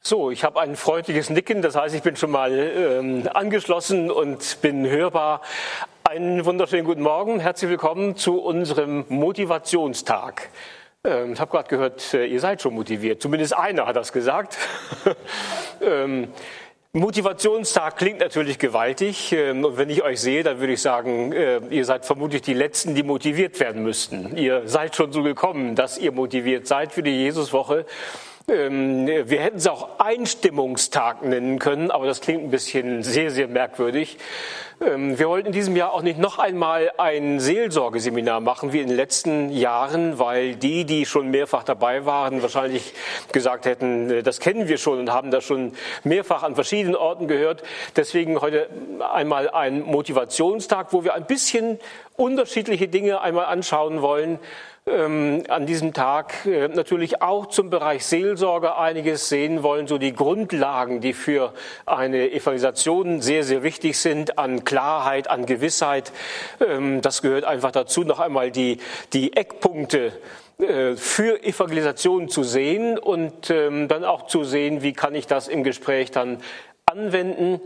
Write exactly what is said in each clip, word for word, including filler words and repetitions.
So, ich habe ein freundliches Nicken, das heißt, ich bin schon mal ähm, angeschlossen und bin hörbar. Einen wunderschönen guten Morgen, herzlich willkommen zu unserem Motivationstag. Ähm, ich habe gerade gehört, äh, ihr seid schon motiviert, zumindest einer hat das gesagt. ähm, Motivationstag klingt natürlich gewaltig ähm, und wenn ich euch sehe, dann würde ich sagen, äh, ihr seid vermutlich die Letzten, die motiviert werden müssten. Ihr seid schon so gekommen, dass ihr motiviert seid für die Jesuswoche. Wir hätten es auch Einstimmungstag nennen können, aber das klingt ein bisschen sehr, sehr merkwürdig. Wir wollten in diesem Jahr auch nicht noch einmal ein Seelsorgeseminar machen wie in den letzten Jahren, weil die, die schon mehrfach dabei waren, wahrscheinlich gesagt hätten, das kennen wir schon und haben das schon mehrfach an verschiedenen Orten gehört. Deswegen heute einmal ein Motivationstag, wo wir ein bisschen unterschiedliche Dinge einmal anschauen wollen. Ähm, an diesem Tag äh, natürlich auch zum Bereich Seelsorge einiges sehen wollen, so die Grundlagen, die für eine Evangelisation sehr, sehr wichtig sind, an Klarheit, an Gewissheit. Ähm, das gehört einfach dazu, noch einmal die, die Eckpunkte äh, für Evangelisation zu sehen und ähm, dann auch zu sehen, wie kann ich das im Gespräch dann anwenden.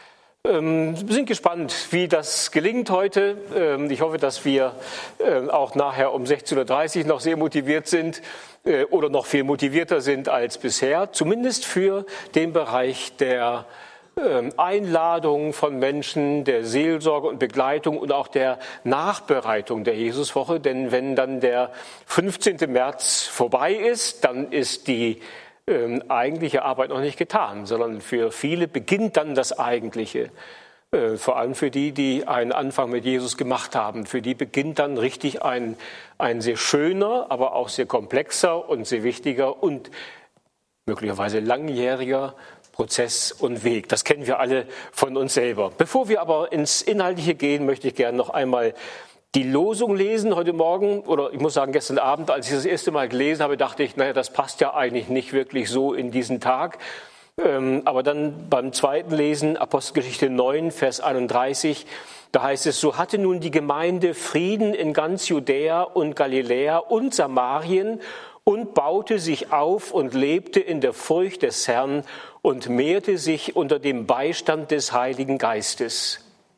Ähm, wir sind gespannt, wie das gelingt heute. Ähm, ich hoffe, dass wir äh, auch nachher um sechzehn Uhr dreißig noch sehr motiviert sind äh, oder noch viel motivierter sind als bisher, zumindest für den Bereich der äh, Einladung von Menschen, der Seelsorge und Begleitung und auch der Nachbereitung der Jesuswoche. Denn wenn dann der fünfzehnten März vorbei ist, dann ist die Ähm, eigentliche Arbeit noch nicht getan, sondern für viele beginnt dann das Eigentliche. Äh, vor allem für die, die einen Anfang mit Jesus gemacht haben. Für die beginnt dann richtig ein, ein sehr schöner, aber auch sehr komplexer und sehr wichtiger und möglicherweise langjähriger Prozess und Weg. Das kennen wir alle von uns selber. Bevor wir aber ins Inhaltliche gehen, möchte ich gerne noch einmal die Losung lesen heute Morgen, oder ich muss sagen, gestern Abend, als ich das erste Mal gelesen habe, dachte ich, naja, das passt ja eigentlich nicht wirklich so in diesen Tag. Ähm, aber dann beim zweiten Lesen, Apostelgeschichte neun, Vers einunddreißig, da heißt es, so hatte nun die Gemeinde Frieden in ganz Judäa und Galiläa und Samarien und baute sich auf und lebte in der Furcht des Herrn und mehrte sich unter dem Beistand des Heiligen Geistes.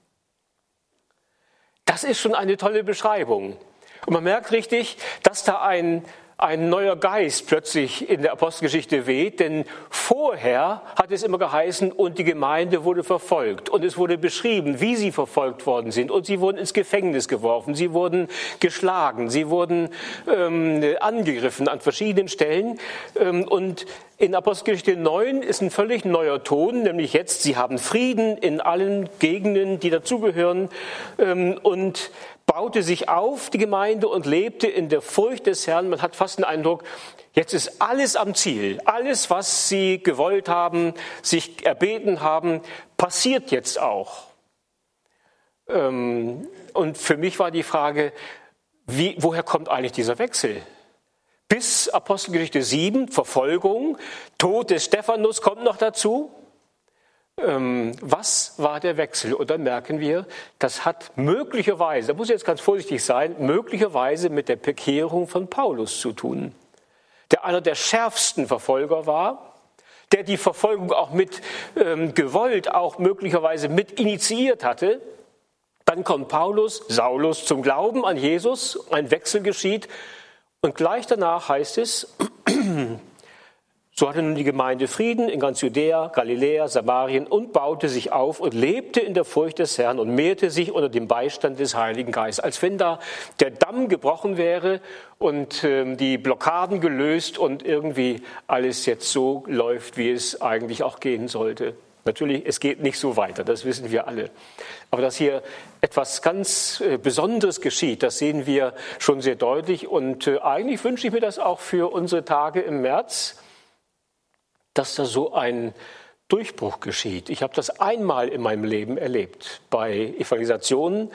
Das ist schon eine tolle Beschreibung. Und man merkt richtig, dass da ein, ein neuer Geist plötzlich in der Apostelgeschichte weht, denn vorher hat es immer geheißen, und die Gemeinde wurde verfolgt. Und es wurde beschrieben, wie sie verfolgt worden sind. Und sie wurden ins Gefängnis geworfen, sie wurden geschlagen, sie wurden ähm, angegriffen an verschiedenen Stellen. Ähm, und in Apostelgeschichte neun ist ein völlig neuer Ton, nämlich jetzt, sie haben Frieden in allen Gegenden, die dazugehören, ähm, und baute sich auf, die Gemeinde, und lebte in der Furcht des Herrn. Man hat fast den Eindruck, jetzt ist alles am Ziel. Alles, was sie gewollt haben, sich erbeten haben, passiert jetzt auch. Ähm, und für mich war die Frage, wie, woher kommt eigentlich dieser Wechsel? Bis Apostelgeschichte sieben, Verfolgung, Tod des Stephanus kommt noch dazu. Ähm, was war der Wechsel? Und dann merken wir, das hat möglicherweise, da muss ich jetzt ganz vorsichtig sein, möglicherweise mit der Bekehrung von Paulus zu tun, der einer der schärfsten Verfolger war, der die Verfolgung auch mit ähm, Gewalt auch möglicherweise mit initiiert hatte. Dann kommt Paulus, Saulus zum Glauben an Jesus, ein Wechsel geschieht. Und gleich danach heißt es, so hatte nun die Gemeinde Frieden in ganz Judäa, Galiläa, Samarien und baute sich auf und lebte in der Furcht des Herrn und mehrte sich unter dem Beistand des Heiligen Geistes. Als wenn da der Damm gebrochen wäre und äh, die Blockaden gelöst und irgendwie alles jetzt so läuft, wie es eigentlich auch gehen sollte. Natürlich, es geht nicht so weiter, das wissen wir alle. Aber dass hier etwas ganz Besonderes geschieht, das sehen wir schon sehr deutlich. Und eigentlich wünsche ich mir das auch für unsere Tage im März, dass da so ein Durchbruch geschieht. Ich habe das einmal in meinem Leben erlebt, bei Evangelisationen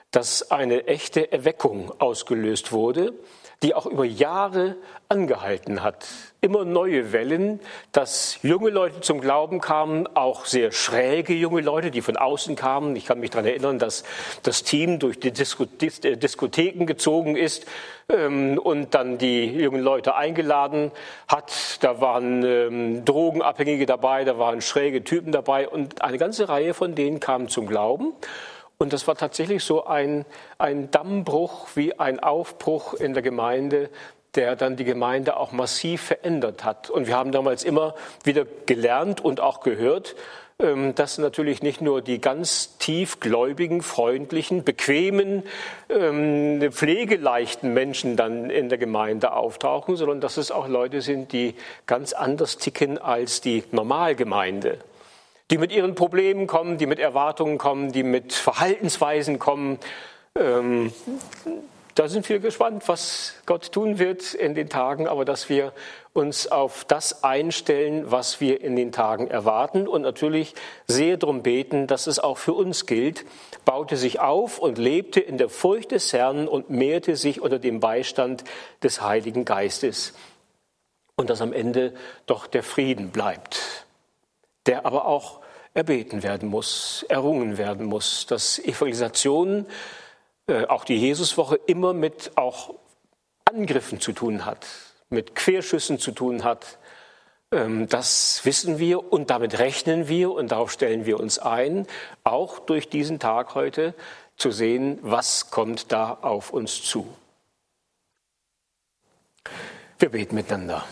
dass eine echte Erweckung ausgelöst wurde, die auch über Jahre angehalten hat. Immer neue Wellen, dass junge Leute zum Glauben kamen, auch sehr schräge junge Leute, die von außen kamen. Ich kann mich daran erinnern, dass das Team durch die Diskotheken gezogen ist ähm, und dann die jungen Leute eingeladen hat. Da waren ähm, Drogenabhängige dabei, da waren schräge Typen dabei und eine ganze Reihe von denen kamen zum Glauben. Und das war tatsächlich so ein, ein Dammbruch wie ein Aufbruch in der Gemeinde, der dann die Gemeinde auch massiv verändert hat. Und wir haben damals immer wieder gelernt und auch gehört, dass natürlich nicht nur die ganz tiefgläubigen, freundlichen, bequemen, pflegeleichten Menschen dann in der Gemeinde auftauchen, sondern dass es auch Leute sind, die ganz anders ticken als die Normalgemeinde. Die mit ihren Problemen kommen, die mit Erwartungen kommen, die mit Verhaltensweisen kommen. Ähm, da sind wir gespannt, was Gott tun wird in den Tagen, aber dass wir uns auf das einstellen, was wir in den Tagen erwarten und natürlich sehr darum beten, dass es auch für uns gilt, baute sich auf und lebte in der Furcht des Herrn und mehrte sich unter dem Beistand des Heiligen Geistes. Und dass am Ende doch der Frieden bleibt, der aber auch erbeten werden muss, errungen werden muss, dass Evangelisation, äh, auch die Jesuswoche, immer mit auch Angriffen zu tun hat, mit Querschüssen zu tun hat. Ähm, das wissen wir und damit rechnen wir und darauf stellen wir uns ein, auch durch diesen Tag heute zu sehen, was kommt da auf uns zu. Wir beten miteinander.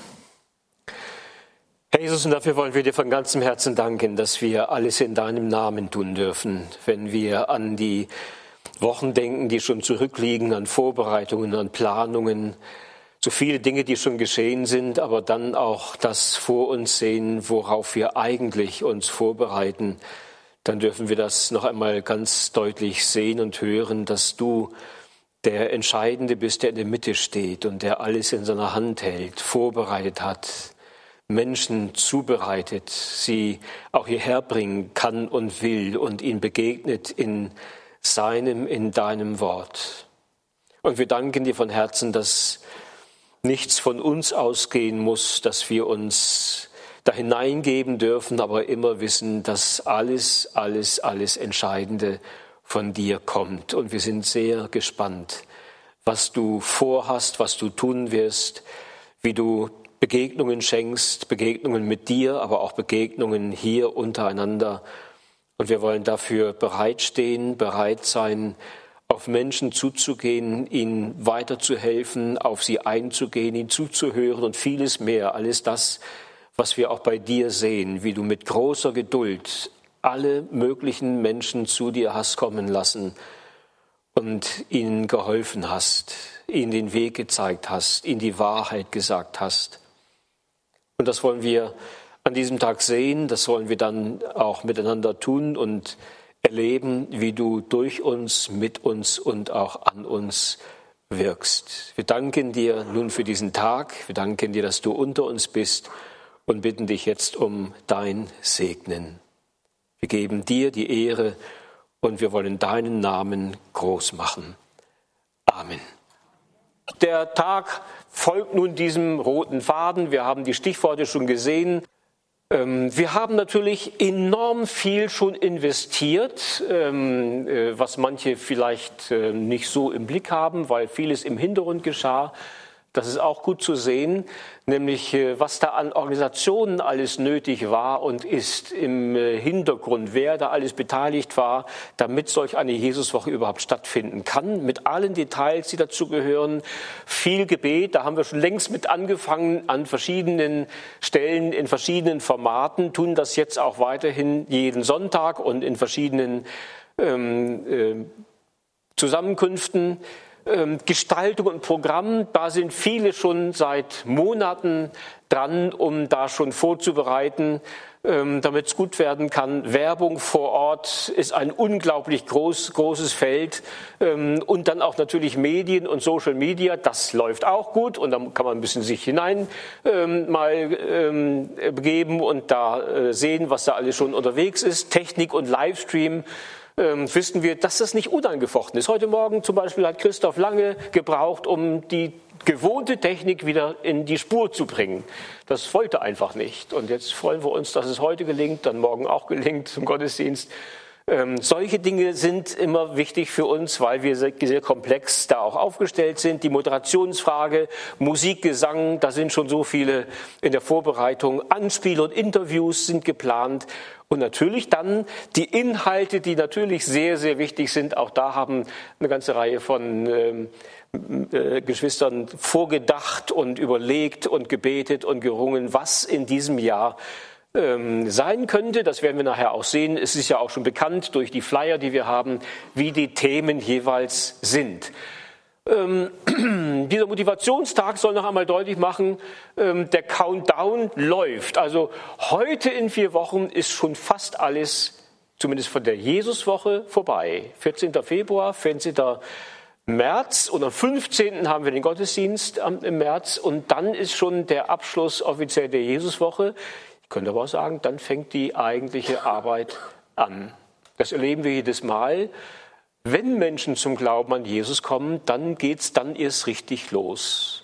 Herr Jesus, und dafür wollen wir dir von ganzem Herzen danken, dass wir alles in deinem Namen tun dürfen. Wenn wir an die Wochen denken, die schon zurückliegen, an Vorbereitungen, an Planungen, so viele Dinge, die schon geschehen sind, aber dann auch das vor uns sehen, worauf wir eigentlich uns vorbereiten, dann dürfen wir das noch einmal ganz deutlich sehen und hören, dass du der Entscheidende bist, der in der Mitte steht und der alles in seiner Hand hält, vorbereitet hat, Menschen zubereitet, sie auch hierher bringen kann und will und ihnen begegnet in seinem, in deinem Wort. Und wir danken dir von Herzen, dass nichts von uns ausgehen muss, dass wir uns da hineingeben dürfen, aber immer wissen, dass alles, alles, alles Entscheidende von dir kommt. Und wir sind sehr gespannt, was du vorhast, was du tun wirst, wie du Begegnungen schenkst, Begegnungen mit dir, aber auch Begegnungen hier untereinander. Und wir wollen dafür bereitstehen, bereit sein, auf Menschen zuzugehen, ihnen weiterzuhelfen, auf sie einzugehen, ihnen zuzuhören und vieles mehr. Alles das, was wir auch bei dir sehen, wie du mit großer Geduld alle möglichen Menschen zu dir hast kommen lassen und ihnen geholfen hast, ihnen den Weg gezeigt hast, ihnen die Wahrheit gesagt hast. Und das wollen wir an diesem Tag sehen, das wollen wir dann auch miteinander tun und erleben, wie du durch uns, mit uns und auch an uns wirkst. Wir danken dir nun für diesen Tag, wir danken dir, dass du unter uns bist und bitten dich jetzt um dein Segnen. Wir geben dir die Ehre und wir wollen deinen Namen groß machen. Amen. Der Tag folgt nun diesem roten Faden. Wir haben die Stichworte schon gesehen. Wir haben natürlich enorm viel schon investiert, was manche vielleicht nicht so im Blick haben, weil vieles im Hintergrund geschah. Das ist auch gut zu sehen, nämlich was da an Organisationen alles nötig war und ist im Hintergrund, wer da alles beteiligt war, damit solch eine Jesuswoche überhaupt stattfinden kann, mit allen Details, die dazu gehören. Viel Gebet, da haben wir schon längst mit angefangen an verschiedenen Stellen, in verschiedenen Formaten, tun das jetzt auch weiterhin jeden Sonntag und in verschiedenen ähm, äh, Zusammenkünften. Gestaltung und Programm, da sind viele schon seit Monaten dran, um da schon vorzubereiten, damit es gut werden kann. Werbung vor Ort ist ein unglaublich groß, großes Feld und dann auch natürlich Medien und Social Media, das läuft auch gut und da kann man ein bisschen sich hinein mal begeben und da sehen, was da alles schon unterwegs ist. Technik und Livestream ähm, wissen wir, dass das nicht unangefochten ist. Heute Morgen zum Beispiel hat Christoph lange gebraucht, um die gewohnte Technik wieder in die Spur zu bringen. Das wollte einfach nicht. Und jetzt freuen wir uns, dass es heute gelingt, dann morgen auch gelingt zum Gottesdienst. Ähm, solche Dinge sind immer wichtig für uns, weil wir sehr, sehr komplex da auch aufgestellt sind. Die Moderationsfrage, Musik, Gesang, da sind schon so viele in der Vorbereitung. Anspiel- und Interviews sind geplant. Und natürlich dann die Inhalte, die natürlich sehr, sehr wichtig sind. Auch da haben eine ganze Reihe von ähm, äh, Geschwistern vorgedacht und überlegt und gebetet und gerungen, was in diesem Jahr sein könnte. Das werden wir nachher auch sehen. Es ist ja auch schon bekannt durch die Flyer, die wir haben, wie die Themen jeweils sind. Ähm, dieser Motivationstag soll noch einmal deutlich machen, ähm, der Countdown läuft. Also heute in vier Wochen ist schon fast alles, zumindest von der Jesuswoche, vorbei. vierzehnten Februar, vierzehnten März und am fünfzehnten haben wir den Gottesdienst im März und dann ist schon der Abschluss offiziell der Jesuswoche. Ich könnte aber auch sagen, dann fängt die eigentliche Arbeit an. Das erleben wir jedes Mal. Wenn Menschen zum Glauben an Jesus kommen, dann geht es dann erst richtig los.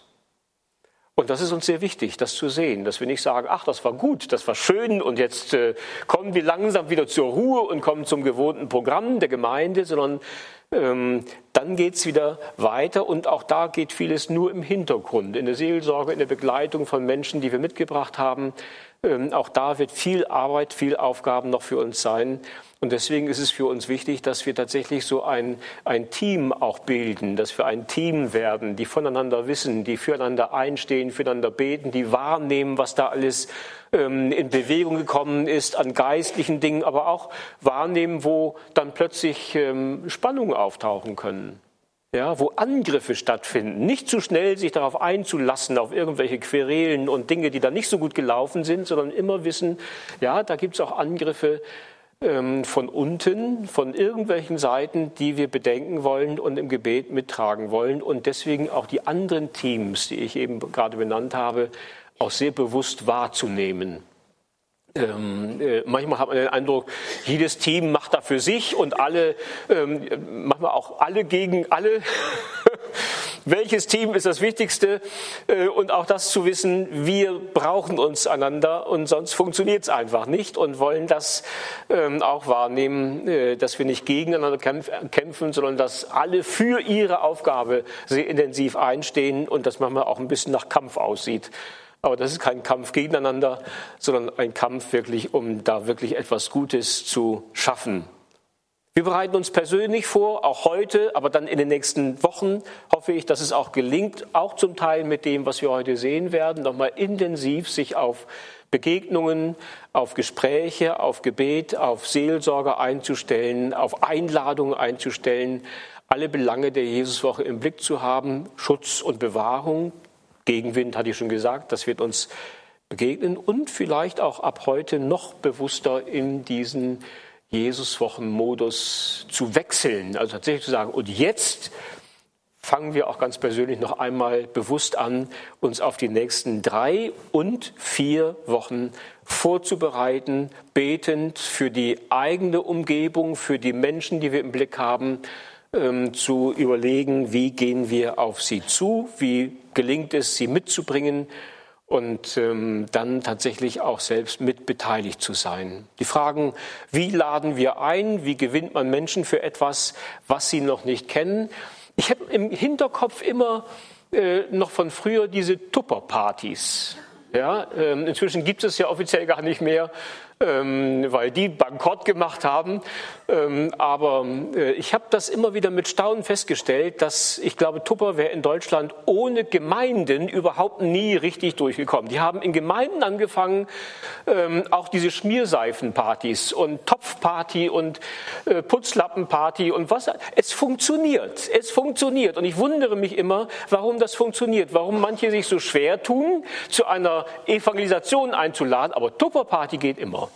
Und das ist uns sehr wichtig, das zu sehen, dass wir nicht sagen, ach, das war gut, das war schön und jetzt äh, kommen wir langsam wieder zur Ruhe und kommen zum gewohnten Programm der Gemeinde, sondern ähm, dann geht es wieder weiter und auch da geht vieles nur im Hintergrund, in der Seelsorge, in der Begleitung von Menschen, die wir mitgebracht haben. Ähm, auch da wird viel Arbeit, viel Aufgaben noch für uns sein. Und deswegen ist es für uns wichtig, dass wir tatsächlich so ein, ein Team auch bilden, dass wir ein Team werden, die voneinander wissen, die füreinander einstehen, füreinander beten, die wahrnehmen, was da alles ähm, in Bewegung gekommen ist an geistlichen Dingen, aber auch wahrnehmen, wo dann plötzlich ähm, Spannungen auftauchen können. Ja, wo Angriffe stattfinden, nicht zu schnell sich darauf einzulassen, auf irgendwelche Querelen und Dinge, die da nicht so gut gelaufen sind, sondern immer wissen, ja, da gibt es auch Angriffe ähm, von unten, von irgendwelchen Seiten, die wir bedenken wollen und im Gebet mittragen wollen und deswegen auch die anderen Teams, die ich eben gerade benannt habe, auch sehr bewusst wahrzunehmen. Ähm, äh, manchmal hat man den Eindruck, jedes Team macht da für sich und alle, ähm, manchmal auch alle gegen alle. Welches Team ist das Wichtigste? Äh, und auch das zu wissen, wir brauchen uns einander und sonst funktioniert es einfach nicht und wollen das ähm, auch wahrnehmen, äh, dass wir nicht gegeneinander kämpf- kämpfen, sondern dass alle für ihre Aufgabe sehr intensiv einstehen und das manchmal auch ein bisschen nach Kampf aussieht. Aber das ist kein Kampf gegeneinander, sondern ein Kampf wirklich, um da wirklich etwas Gutes zu schaffen. Wir bereiten uns persönlich vor, auch heute, aber dann in den nächsten Wochen hoffe ich, dass es auch gelingt, auch zum Teil mit dem, was wir heute sehen werden, nochmal intensiv sich auf Begegnungen, auf Gespräche, auf Gebet, auf Seelsorge einzustellen, auf Einladungen einzustellen, alle Belange der Jesuswoche im Blick zu haben, Schutz und Bewahrung. Gegenwind, hatte ich schon gesagt, das wird uns begegnen und vielleicht auch ab heute noch bewusster in diesen Jesuswochenmodus zu wechseln. Also tatsächlich zu sagen, und jetzt fangen wir auch ganz persönlich noch einmal bewusst an, uns auf die nächsten drei und vier Wochen vorzubereiten, betend für die eigene Umgebung, für die Menschen, die wir im Blick haben, zu überlegen, wie gehen wir auf sie zu, wie gelingt es, sie mitzubringen und ähm, dann tatsächlich auch selbst mitbeteiligt zu sein. Die Fragen, wie laden wir ein, wie gewinnt man Menschen für etwas, was sie noch nicht kennen. Ich habe im Hinterkopf immer äh, noch von früher diese Tupperpartys. Ja, ähm, inzwischen gibt es ja offiziell gar nicht mehr, ähm, weil die Bankrott gemacht haben. Ähm, aber äh, ich habe das immer wieder mit Staunen festgestellt, dass ich glaube, Tupper wäre in Deutschland ohne Gemeinden überhaupt nie richtig durchgekommen. Die haben in Gemeinden angefangen, ähm, auch diese Schmierseifenpartys und Topfparty und äh, Putzlappenparty und was. Es funktioniert, es funktioniert. Und ich wundere mich immer, warum das funktioniert, warum manche sich so schwer tun, zu einer Evangelisation einzuladen, aber Tupperparty geht immer.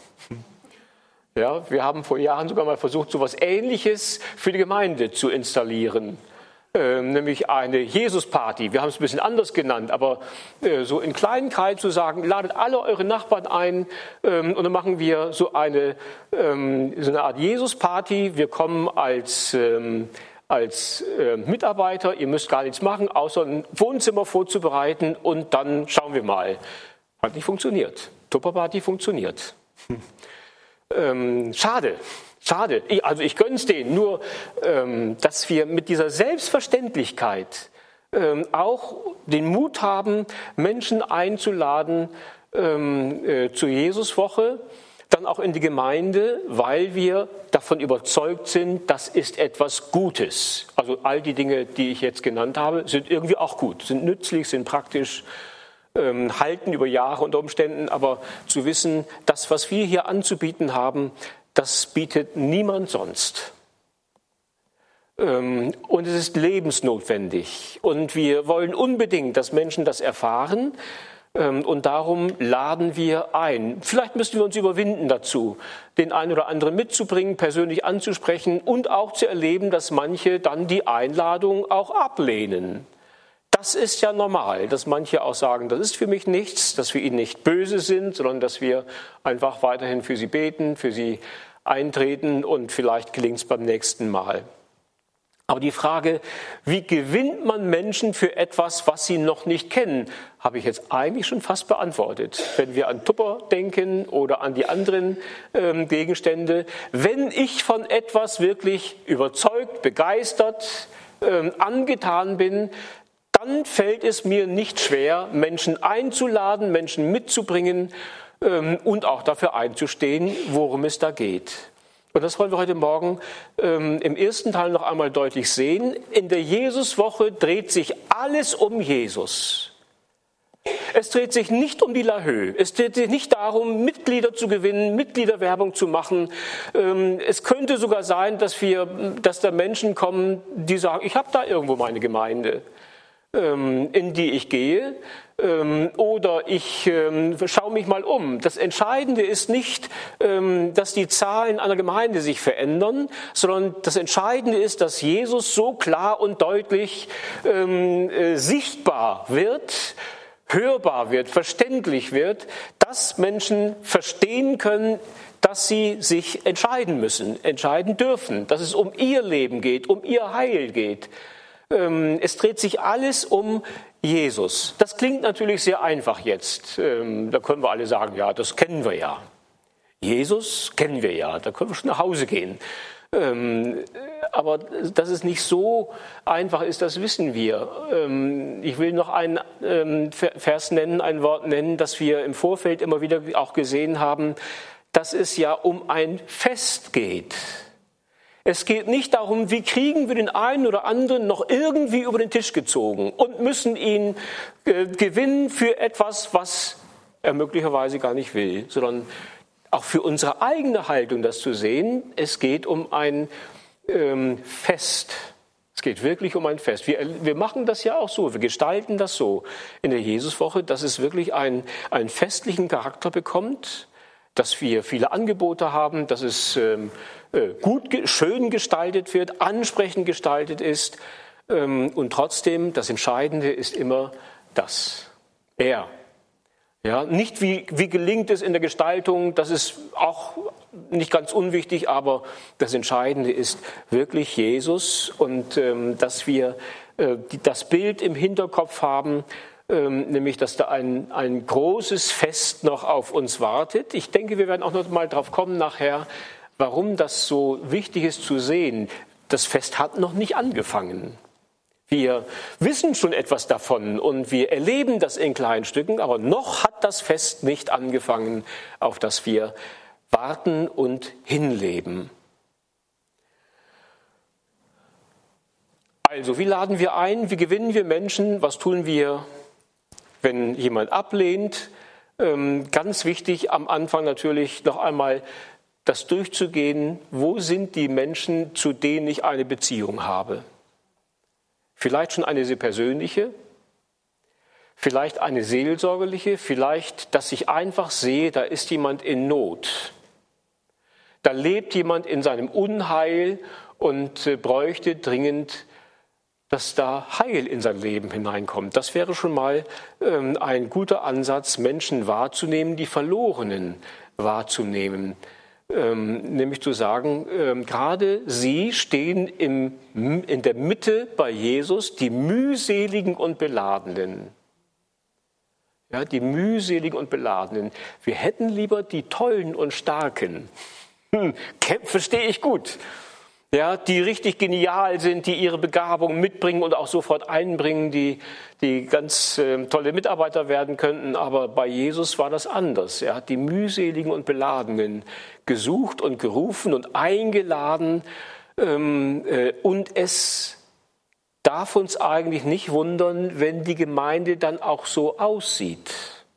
Ja, wir haben vor Jahren sogar mal versucht, so etwas Ähnliches für die Gemeinde zu installieren. äh, nämlich eine Jesus-Party. Wir haben es ein bisschen anders genannt, aber äh, so in kleinen Kreis zu sagen, ladet alle eure Nachbarn ein ähm, und dann machen wir so eine, ähm, so eine Art Jesus-Party. Wir kommen als, ähm, als äh, Mitarbeiter, ihr müsst gar nichts machen, außer ein Wohnzimmer vorzubereiten und dann schauen wir mal. Hat nicht funktioniert. Tupperparty funktioniert. ähm, schade. Schade, ich, also ich gönn's denen, nur ähm, dass wir mit dieser Selbstverständlichkeit ähm, auch den Mut haben, Menschen einzuladen ähm, äh, zur Jesuswoche, dann auch in die Gemeinde, weil wir davon überzeugt sind, das ist etwas Gutes. Also all die Dinge, die ich jetzt genannt habe, sind irgendwie auch gut, sind nützlich, sind praktisch, ähm, halten über Jahre unter Umständen, aber zu wissen, das, was wir hier anzubieten haben, das bietet niemand sonst. Und es ist lebensnotwendig. Und wir wollen unbedingt, dass Menschen das erfahren. Und darum laden wir ein. Vielleicht müssen wir uns überwinden dazu, den einen oder anderen mitzubringen, persönlich anzusprechen und auch zu erleben, dass manche dann die Einladung auch ablehnen. Das ist ja normal, dass manche auch sagen, das ist für mich nichts, dass wir ihnen nicht böse sind, sondern dass wir einfach weiterhin für sie beten, für sie eintreten und vielleicht gelingt es beim nächsten Mal. Aber die Frage, wie gewinnt man Menschen für etwas, was sie noch nicht kennen, habe ich jetzt eigentlich schon fast beantwortet. Wenn wir an Tupper denken oder an die anderen ähm, Gegenstände, wenn ich von etwas wirklich überzeugt, begeistert, ähm, angetan bin, dann fällt es mir nicht schwer, Menschen einzuladen, Menschen mitzubringen ähm, und auch dafür einzustehen, worum es da geht. Und das wollen wir heute Morgen ähm, im ersten Teil noch einmal deutlich sehen. In der Jesuswoche dreht sich alles um Jesus. Es dreht sich nicht um die Lahö. Es dreht sich nicht darum, Mitglieder zu gewinnen, Mitgliederwerbung zu machen. Ähm, es könnte sogar sein, dass wir, dass da Menschen kommen, die sagen, ich habe da irgendwo meine Gemeinde, in die ich gehe, oder ich schaue mich mal um. Das Entscheidende ist nicht, dass die Zahlen einer Gemeinde sich verändern, sondern das Entscheidende ist, dass Jesus so klar und deutlich sichtbar wird, hörbar wird, verständlich wird, dass Menschen verstehen können, dass sie sich entscheiden müssen, entscheiden dürfen, dass es um ihr Leben geht, um ihr Heil geht. Es dreht sich alles um Jesus. Das klingt natürlich sehr einfach jetzt. Da können wir alle sagen, ja, das kennen wir ja. Jesus kennen wir ja, da können wir schon nach Hause gehen. Aber dass es nicht so einfach ist, das wissen wir. Ich will noch einen Vers nennen, ein Wort nennen, das wir im Vorfeld immer wieder auch gesehen haben, dass es ja um ein Fest geht. Es geht nicht darum, wie kriegen wir den einen oder anderen noch irgendwie über den Tisch gezogen und müssen ihn äh, gewinnen für etwas, was er möglicherweise gar nicht will, sondern auch für unsere eigene Haltung das zu sehen. Es geht um ein ähm, Fest. Es geht wirklich um ein Fest. Wir, wir machen das ja auch so, wir gestalten das so in der Jesuswoche, dass es wirklich einen, einen festlichen Charakter bekommt, dass wir viele Angebote haben, dass es ähm, gut, schön gestaltet wird, ansprechend gestaltet ist. Ähm, und trotzdem, das Entscheidende ist immer das, er. Ja, nicht wie, wie gelingt es in der Gestaltung, das ist auch nicht ganz unwichtig, aber das Entscheidende ist wirklich Jesus und ähm, dass wir äh, die, das Bild im Hinterkopf haben, nämlich, dass da ein, ein großes Fest noch auf uns wartet. Ich denke, wir werden auch noch mal drauf kommen nachher, warum das so wichtig ist zu sehen. Das Fest hat noch nicht angefangen. Wir wissen schon etwas davon und wir erleben das in kleinen Stücken, aber noch hat das Fest nicht angefangen, auf das wir warten und hinleben. Also, wie laden wir ein? Wie gewinnen wir Menschen? Was tun wir, wenn jemand ablehnt? Ganz wichtig am Anfang natürlich noch einmal das durchzugehen, wo sind die Menschen, zu denen ich eine Beziehung habe? Vielleicht schon eine sehr persönliche, vielleicht eine seelsorgerliche, vielleicht, dass ich einfach sehe, da ist jemand in Not. Da lebt jemand in seinem Unheil und bräuchte dringend dass da Heil in sein Leben hineinkommt. Das wäre schon mal ähm, ein guter Ansatz, Menschen wahrzunehmen, die Verlorenen wahrzunehmen. Ähm, nämlich zu sagen, ähm, gerade sie stehen im, in der Mitte bei Jesus, die mühseligen und Beladenen. Ja, die mühseligen und Beladenen. Wir hätten lieber die Tollen und Starken. Hm, verstehe ich gut. Ja, die richtig genial sind, die ihre Begabung mitbringen und auch sofort einbringen, die, die ganz äh, tolle Mitarbeiter werden könnten. Aber bei Jesus war das anders. Er hat die mühseligen und Beladenen gesucht und gerufen und eingeladen. Ähm, äh, und es darf uns eigentlich nicht wundern, wenn die Gemeinde dann auch so aussieht.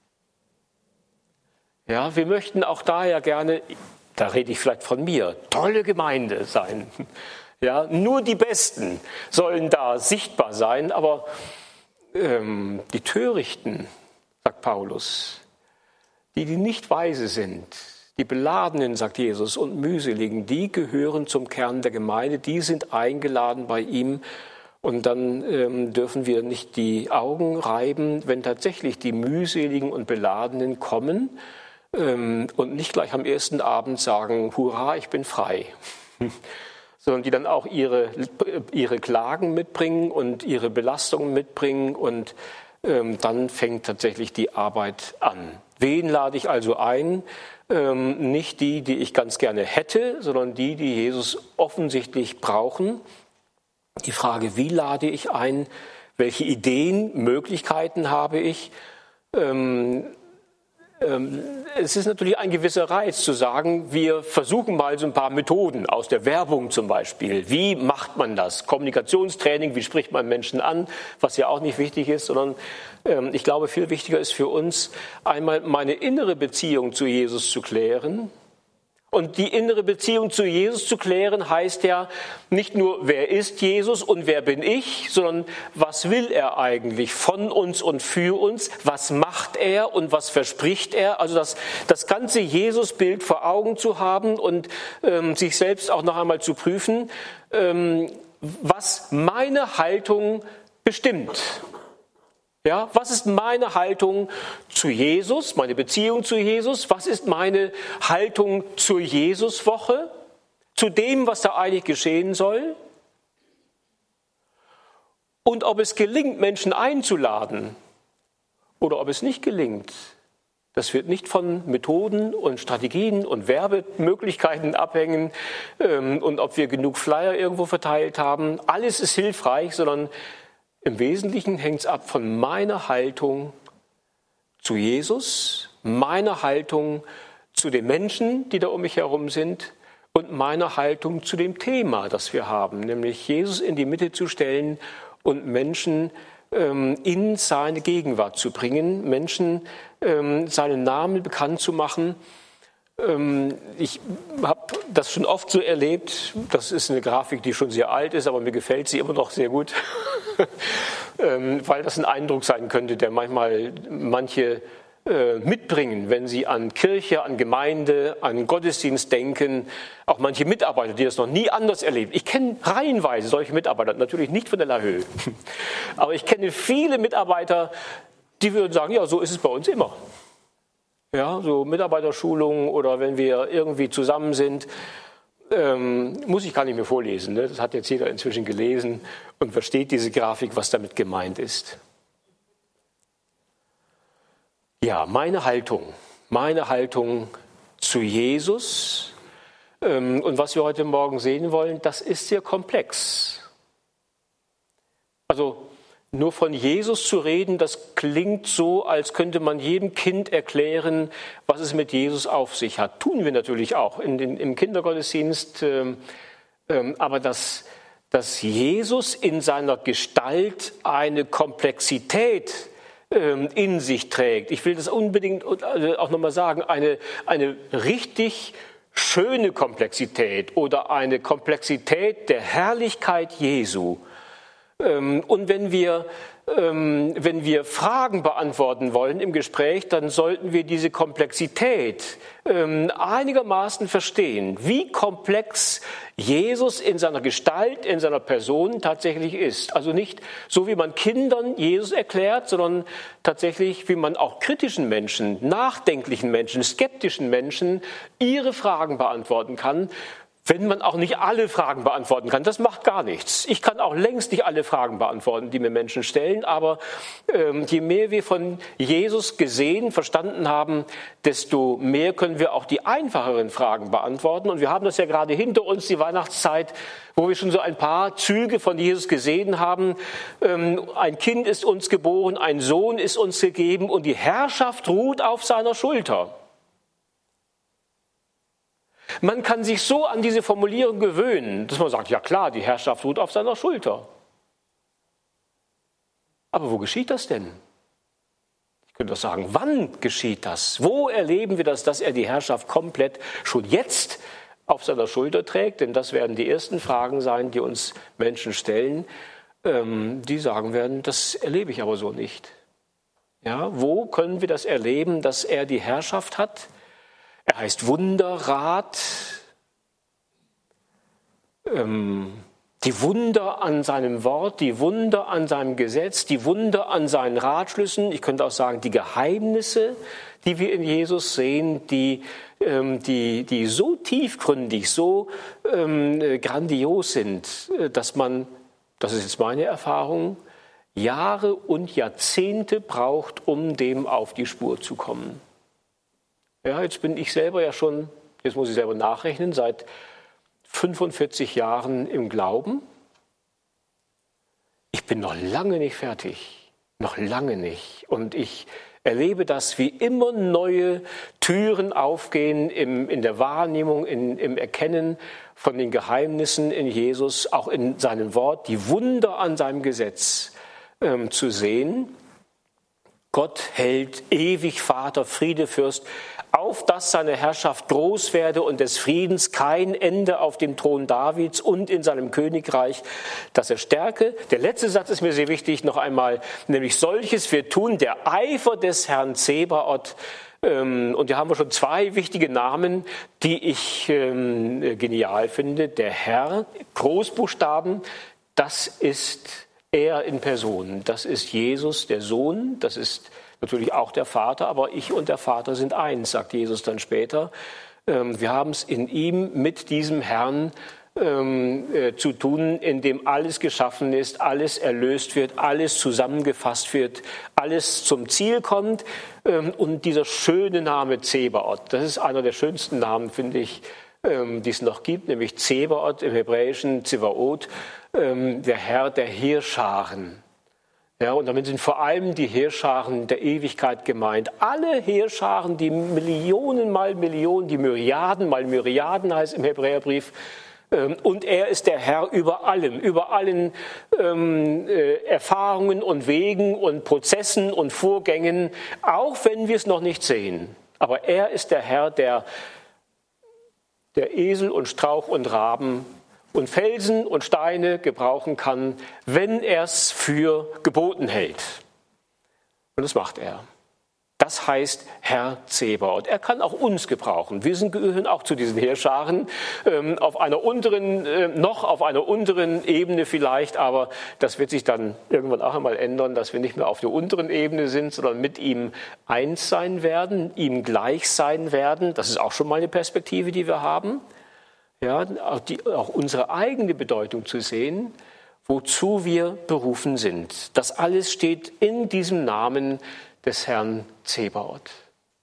Ja, wir möchten auch daher gerne, da rede ich vielleicht von mir, tolle Gemeinde sein. Ja, nur die Besten sollen da sichtbar sein, aber ähm, die Törichten, sagt Paulus, die, die nicht weise sind, die Beladenen, sagt Jesus, und mühseligen, die gehören zum Kern der Gemeinde, die sind eingeladen bei ihm. Und dann ähm, dürfen wir nicht die Augen reiben, wenn tatsächlich die mühseligen und Beladenen kommen, und nicht gleich am ersten Abend sagen, hurra, ich bin frei, sondern die dann auch ihre, ihre Klagen mitbringen und ihre Belastungen mitbringen und ähm, dann fängt tatsächlich die Arbeit an. Wen lade ich also ein? Ähm, nicht die, die ich ganz gerne hätte, sondern die, die Jesus offensichtlich brauchen. Die Frage, wie lade ich ein? Welche Ideen, Möglichkeiten habe ich? Ähm, Es ist natürlich ein gewisser Reiz zu sagen, wir versuchen mal so ein paar Methoden aus der Werbung zum Beispiel. Wie macht man das? Kommunikationstraining, wie spricht man Menschen an, was ja auch nicht wichtig ist, sondern ähm, ich glaube, viel wichtiger ist für uns, einmal meine innere Beziehung zu Jesus zu klären. Und die innere Beziehung zu Jesus zu klären, heißt ja nicht nur, wer ist Jesus und wer bin ich, sondern was will er eigentlich von uns und für uns, was macht er und was verspricht er. Also das, das ganze Jesus-Bild vor Augen zu haben und ähm, sich selbst auch noch einmal zu prüfen, ähm, was meine Haltung bestimmt. Ja, was ist meine Haltung zu Jesus, meine Beziehung zu Jesus? Was ist meine Haltung zur Jesuswoche, zu dem, was da eigentlich geschehen soll? Und ob es gelingt, Menschen einzuladen oder ob es nicht gelingt, das wird nicht von Methoden und Strategien und Werbemöglichkeiten abhängen und ob wir genug Flyer irgendwo verteilt haben. Alles ist hilfreich, sondern im Wesentlichen hängt es ab von meiner Haltung zu Jesus, meiner Haltung zu den Menschen, die da um mich herum sind und meiner Haltung zu dem Thema, das wir haben, nämlich Jesus in die Mitte zu stellen und Menschen ähm, in seine Gegenwart zu bringen, Menschen ähm, seinen Namen bekannt zu machen. Ähm, ich habe das schon oft so erlebt, das ist eine Grafik, die schon sehr alt ist, aber mir gefällt sie immer noch sehr gut. Weil das ein Eindruck sein könnte, der manchmal manche äh, mitbringen, wenn sie an Kirche, an Gemeinde, an Gottesdienst denken. Auch manche Mitarbeiter, die das noch nie anders erleben. Ich kenne reihenweise solche Mitarbeiter, natürlich nicht von der LaHöhe. Aber ich kenne viele Mitarbeiter, die würden sagen, ja, so ist es bei uns immer. Ja, so Mitarbeiterschulungen oder wenn wir irgendwie zusammen sind. Ähm, muss ich gar nicht mehr vorlesen. Ne? Das hat jetzt jeder inzwischen gelesen und versteht diese Grafik, was damit gemeint ist. Ja, meine Haltung, meine Haltung zu Jesus ähm, und was wir heute Morgen sehen wollen, das ist sehr komplex. Also nur von Jesus zu reden, das klingt so, als könnte man jedem Kind erklären, was es mit Jesus auf sich hat. Tun wir natürlich auch in den, im Kindergottesdienst. Ähm, ähm, aber dass, dass Jesus in seiner Gestalt eine Komplexität ähm, in sich trägt. Ich will das unbedingt auch nochmal sagen, eine, eine richtig schöne Komplexität oder eine Komplexität der Herrlichkeit Jesu. Und wenn wir, wenn wir Fragen beantworten wollen im Gespräch, dann sollten wir diese Komplexität einigermaßen verstehen, wie komplex Jesus in seiner Gestalt, in seiner Person tatsächlich ist. Also nicht so, wie man Kindern Jesus erklärt, sondern tatsächlich, wie man auch kritischen Menschen, nachdenklichen Menschen, skeptischen Menschen ihre Fragen beantworten kann, wenn man auch nicht alle Fragen beantworten kann. Das macht gar nichts. Ich kann auch längst nicht alle Fragen beantworten, die mir Menschen stellen, aber ähm, je mehr wir von Jesus gesehen, verstanden haben, desto mehr können wir auch die einfacheren Fragen beantworten. Und wir haben das ja gerade hinter uns, die Weihnachtszeit, wo wir schon so ein paar Züge von Jesus gesehen haben. Ähm, ein Kind ist uns geboren, ein Sohn ist uns gegeben und die Herrschaft ruht auf seiner Schulter. Man kann sich so an diese Formulierung gewöhnen, dass man sagt, ja klar, die Herrschaft ruht auf seiner Schulter. Aber wo geschieht das denn? Ich könnte auch sagen, wann geschieht das? Wo erleben wir das, dass er die Herrschaft komplett schon jetzt auf seiner Schulter trägt? Denn das werden die ersten Fragen sein, die uns Menschen stellen, ähm, die sagen werden, das erlebe ich aber so nicht. Ja, wo können wir das erleben, dass er die Herrschaft hat? Er heißt Wunderrat, ähm, die Wunder an seinem Wort, die Wunder an seinem Gesetz, die Wunder an seinen Ratschlüssen, ich könnte auch sagen, die Geheimnisse, die wir in Jesus sehen, die, ähm, die, die so tiefgründig, so ähm, grandios sind, dass man, das ist jetzt meine Erfahrung, Jahre und Jahrzehnte braucht, um dem auf die Spur zu kommen. Ja, jetzt bin ich selber ja schon, jetzt muss ich selber nachrechnen, seit fünfundvierzig Jahren im Glauben. Ich bin noch lange nicht fertig, noch lange nicht. Und ich erlebe das, wie immer neue Türen aufgehen im, in der Wahrnehmung, in, im Erkennen von den Geheimnissen in Jesus, auch in seinem Wort, die Wunder an seinem Gesetz ähm, zu sehen. Gott hält ewig Vater, Friedefürst, auf dass seine Herrschaft groß werde und des Friedens kein Ende auf dem Thron Davids und in seinem Königreich, dass er stärke. Der letzte Satz ist mir sehr wichtig, noch einmal, nämlich solches wird tun, der Eifer des Herrn Zebaoth. Und hier haben wir schon zwei wichtige Namen, die ich genial finde. Der Herr, Großbuchstaben, das ist er in Person. Das ist Jesus, der Sohn, das ist natürlich auch der Vater, aber ich und der Vater sind eins, sagt Jesus dann später. Wir haben es in ihm mit diesem Herrn zu tun, in dem alles geschaffen ist, alles erlöst wird, alles zusammengefasst wird, alles zum Ziel kommt. Und dieser schöne Name Zebaoth, das ist einer der schönsten Namen, finde ich, die es noch gibt, nämlich Zebaoth im Hebräischen, Zebaoth, der Herr der Heerscharen. Ja, und damit sind vor allem die Heerscharen der Ewigkeit gemeint. Alle Heerscharen, die Millionen mal Millionen, die Myriaden mal Myriaden heißt im Hebräerbrief. Und er ist der Herr über allem, über allen ähm, äh, Erfahrungen und Wegen und Prozessen und Vorgängen, auch wenn wir es noch nicht sehen. Aber er ist der Herr, der, der Esel und Strauch und Raben und Felsen und Steine gebrauchen kann, wenn er es für geboten hält. Und das macht er. Das heißt Herr Zebaoth. Er kann auch uns gebrauchen. Wir sind, gehören auch zu diesen Heerscharen, ähm, auf einer unteren, äh, noch auf einer unteren Ebene vielleicht, aber das wird sich dann irgendwann auch einmal ändern, dass wir nicht mehr auf der unteren Ebene sind, sondern mit ihm eins sein werden, ihm gleich sein werden. Das ist auch schon mal eine Perspektive, die wir haben. Ja, auch, die, auch unsere eigene Bedeutung zu sehen, wozu wir berufen sind. Das alles steht in diesem Namen des Herrn Zebaoth.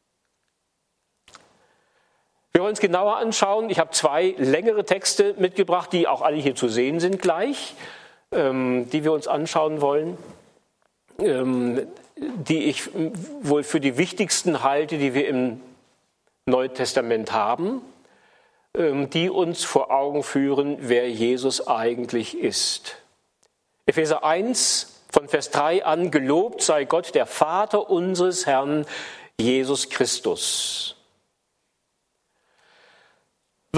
Wir wollen es genauer anschauen. Ich habe zwei längere Texte mitgebracht, die auch alle hier zu sehen sind gleich, ähm, die wir uns anschauen wollen, ähm, die ich wohl für die wichtigsten halte, die wir im Neuen Testament haben, die uns vor Augen führen, wer Jesus eigentlich ist. Epheser eins, von Vers drei an, gelobt sei Gott, der Vater unseres Herrn Jesus Christus.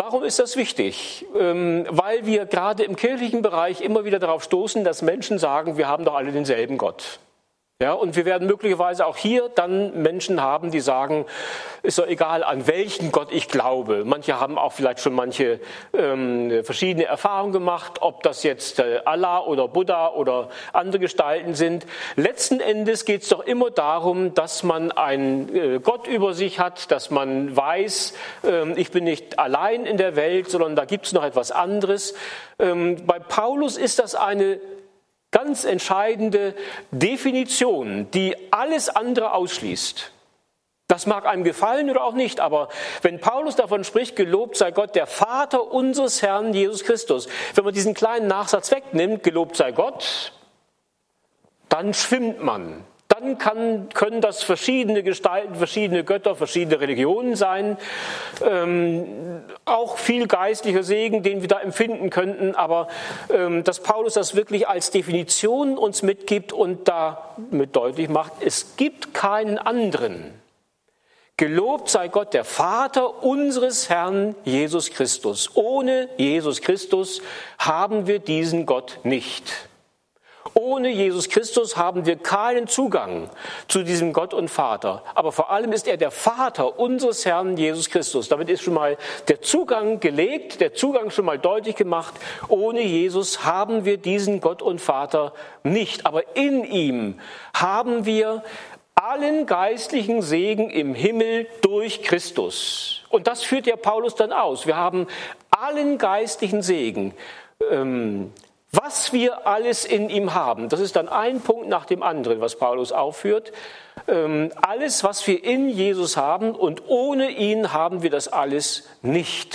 Warum ist das wichtig? Ähm, weil wir gerade im kirchlichen Bereich immer wieder darauf stoßen, dass Menschen sagen, wir haben doch alle denselben Gott. Ja, und wir werden möglicherweise auch hier dann Menschen haben, die sagen, ist doch egal, an welchen Gott ich glaube. Manche haben auch vielleicht schon manche ähm, verschiedene Erfahrungen gemacht, ob das jetzt äh, Allah oder Buddha oder andere Gestalten sind. Letzten Endes geht es doch immer darum, dass man einen äh, Gott über sich hat, dass man weiß, äh, ich bin nicht allein in der Welt, sondern da gibt es noch etwas anderes. Ähm, bei Paulus ist das eine ganz entscheidende Definition, die alles andere ausschließt. Das mag einem gefallen oder auch nicht, aber wenn Paulus davon spricht, gelobt sei Gott, der Vater unseres Herrn Jesus Christus, wenn man diesen kleinen Nachsatz wegnimmt, gelobt sei Gott, dann schwimmt man. Dann kann, können das verschiedene Gestalten, verschiedene Götter, verschiedene Religionen sein. Ähm, auch viel geistlicher Segen, den wir da empfinden könnten. Aber ähm, dass Paulus das wirklich als Definition uns mitgibt und damit deutlich macht, es gibt keinen anderen. Gelobt sei Gott, der Vater unseres Herrn Jesus Christus. Ohne Jesus Christus haben wir diesen Gott nicht. Ohne Jesus Christus haben wir keinen Zugang zu diesem Gott und Vater. Aber vor allem ist er der Vater unseres Herrn Jesus Christus. Damit ist schon mal der Zugang gelegt, der Zugang schon mal deutlich gemacht. Ohne Jesus haben wir diesen Gott und Vater nicht. Aber in ihm haben wir allen geistlichen Segen im Himmel durch Christus. Und das führt ja Paulus dann aus. Wir haben allen geistlichen Segen. Ähm, Was wir alles in ihm haben, das ist dann ein Punkt nach dem anderen, was Paulus aufführt. Ähm, alles, was wir in Jesus haben und ohne ihn haben wir das alles nicht.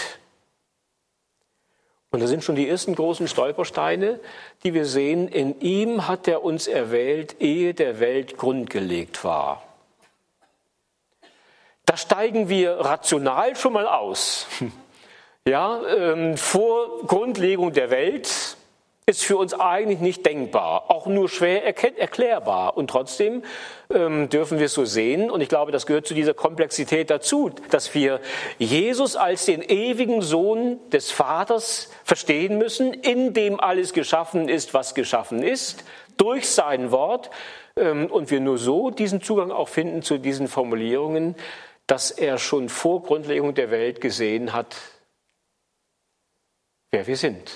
Und da sind schon die ersten großen Stolpersteine, die wir sehen. In ihm hat er uns erwählt, ehe der Welt grundgelegt war. Da steigen wir rational schon mal aus. Ja, ähm, vor Grundlegung der Welt ist für uns eigentlich nicht denkbar, auch nur schwer erklärbar. Und trotzdem ähm, dürfen wir es so sehen. Und ich glaube, das gehört zu dieser Komplexität dazu, dass wir Jesus als den ewigen Sohn des Vaters verstehen müssen, in dem alles geschaffen ist, was geschaffen ist, durch sein Wort. Ähm, und wir nur so diesen Zugang auch finden zu diesen Formulierungen, dass er schon vor Grundlegung der Welt gesehen hat, wer wir sind.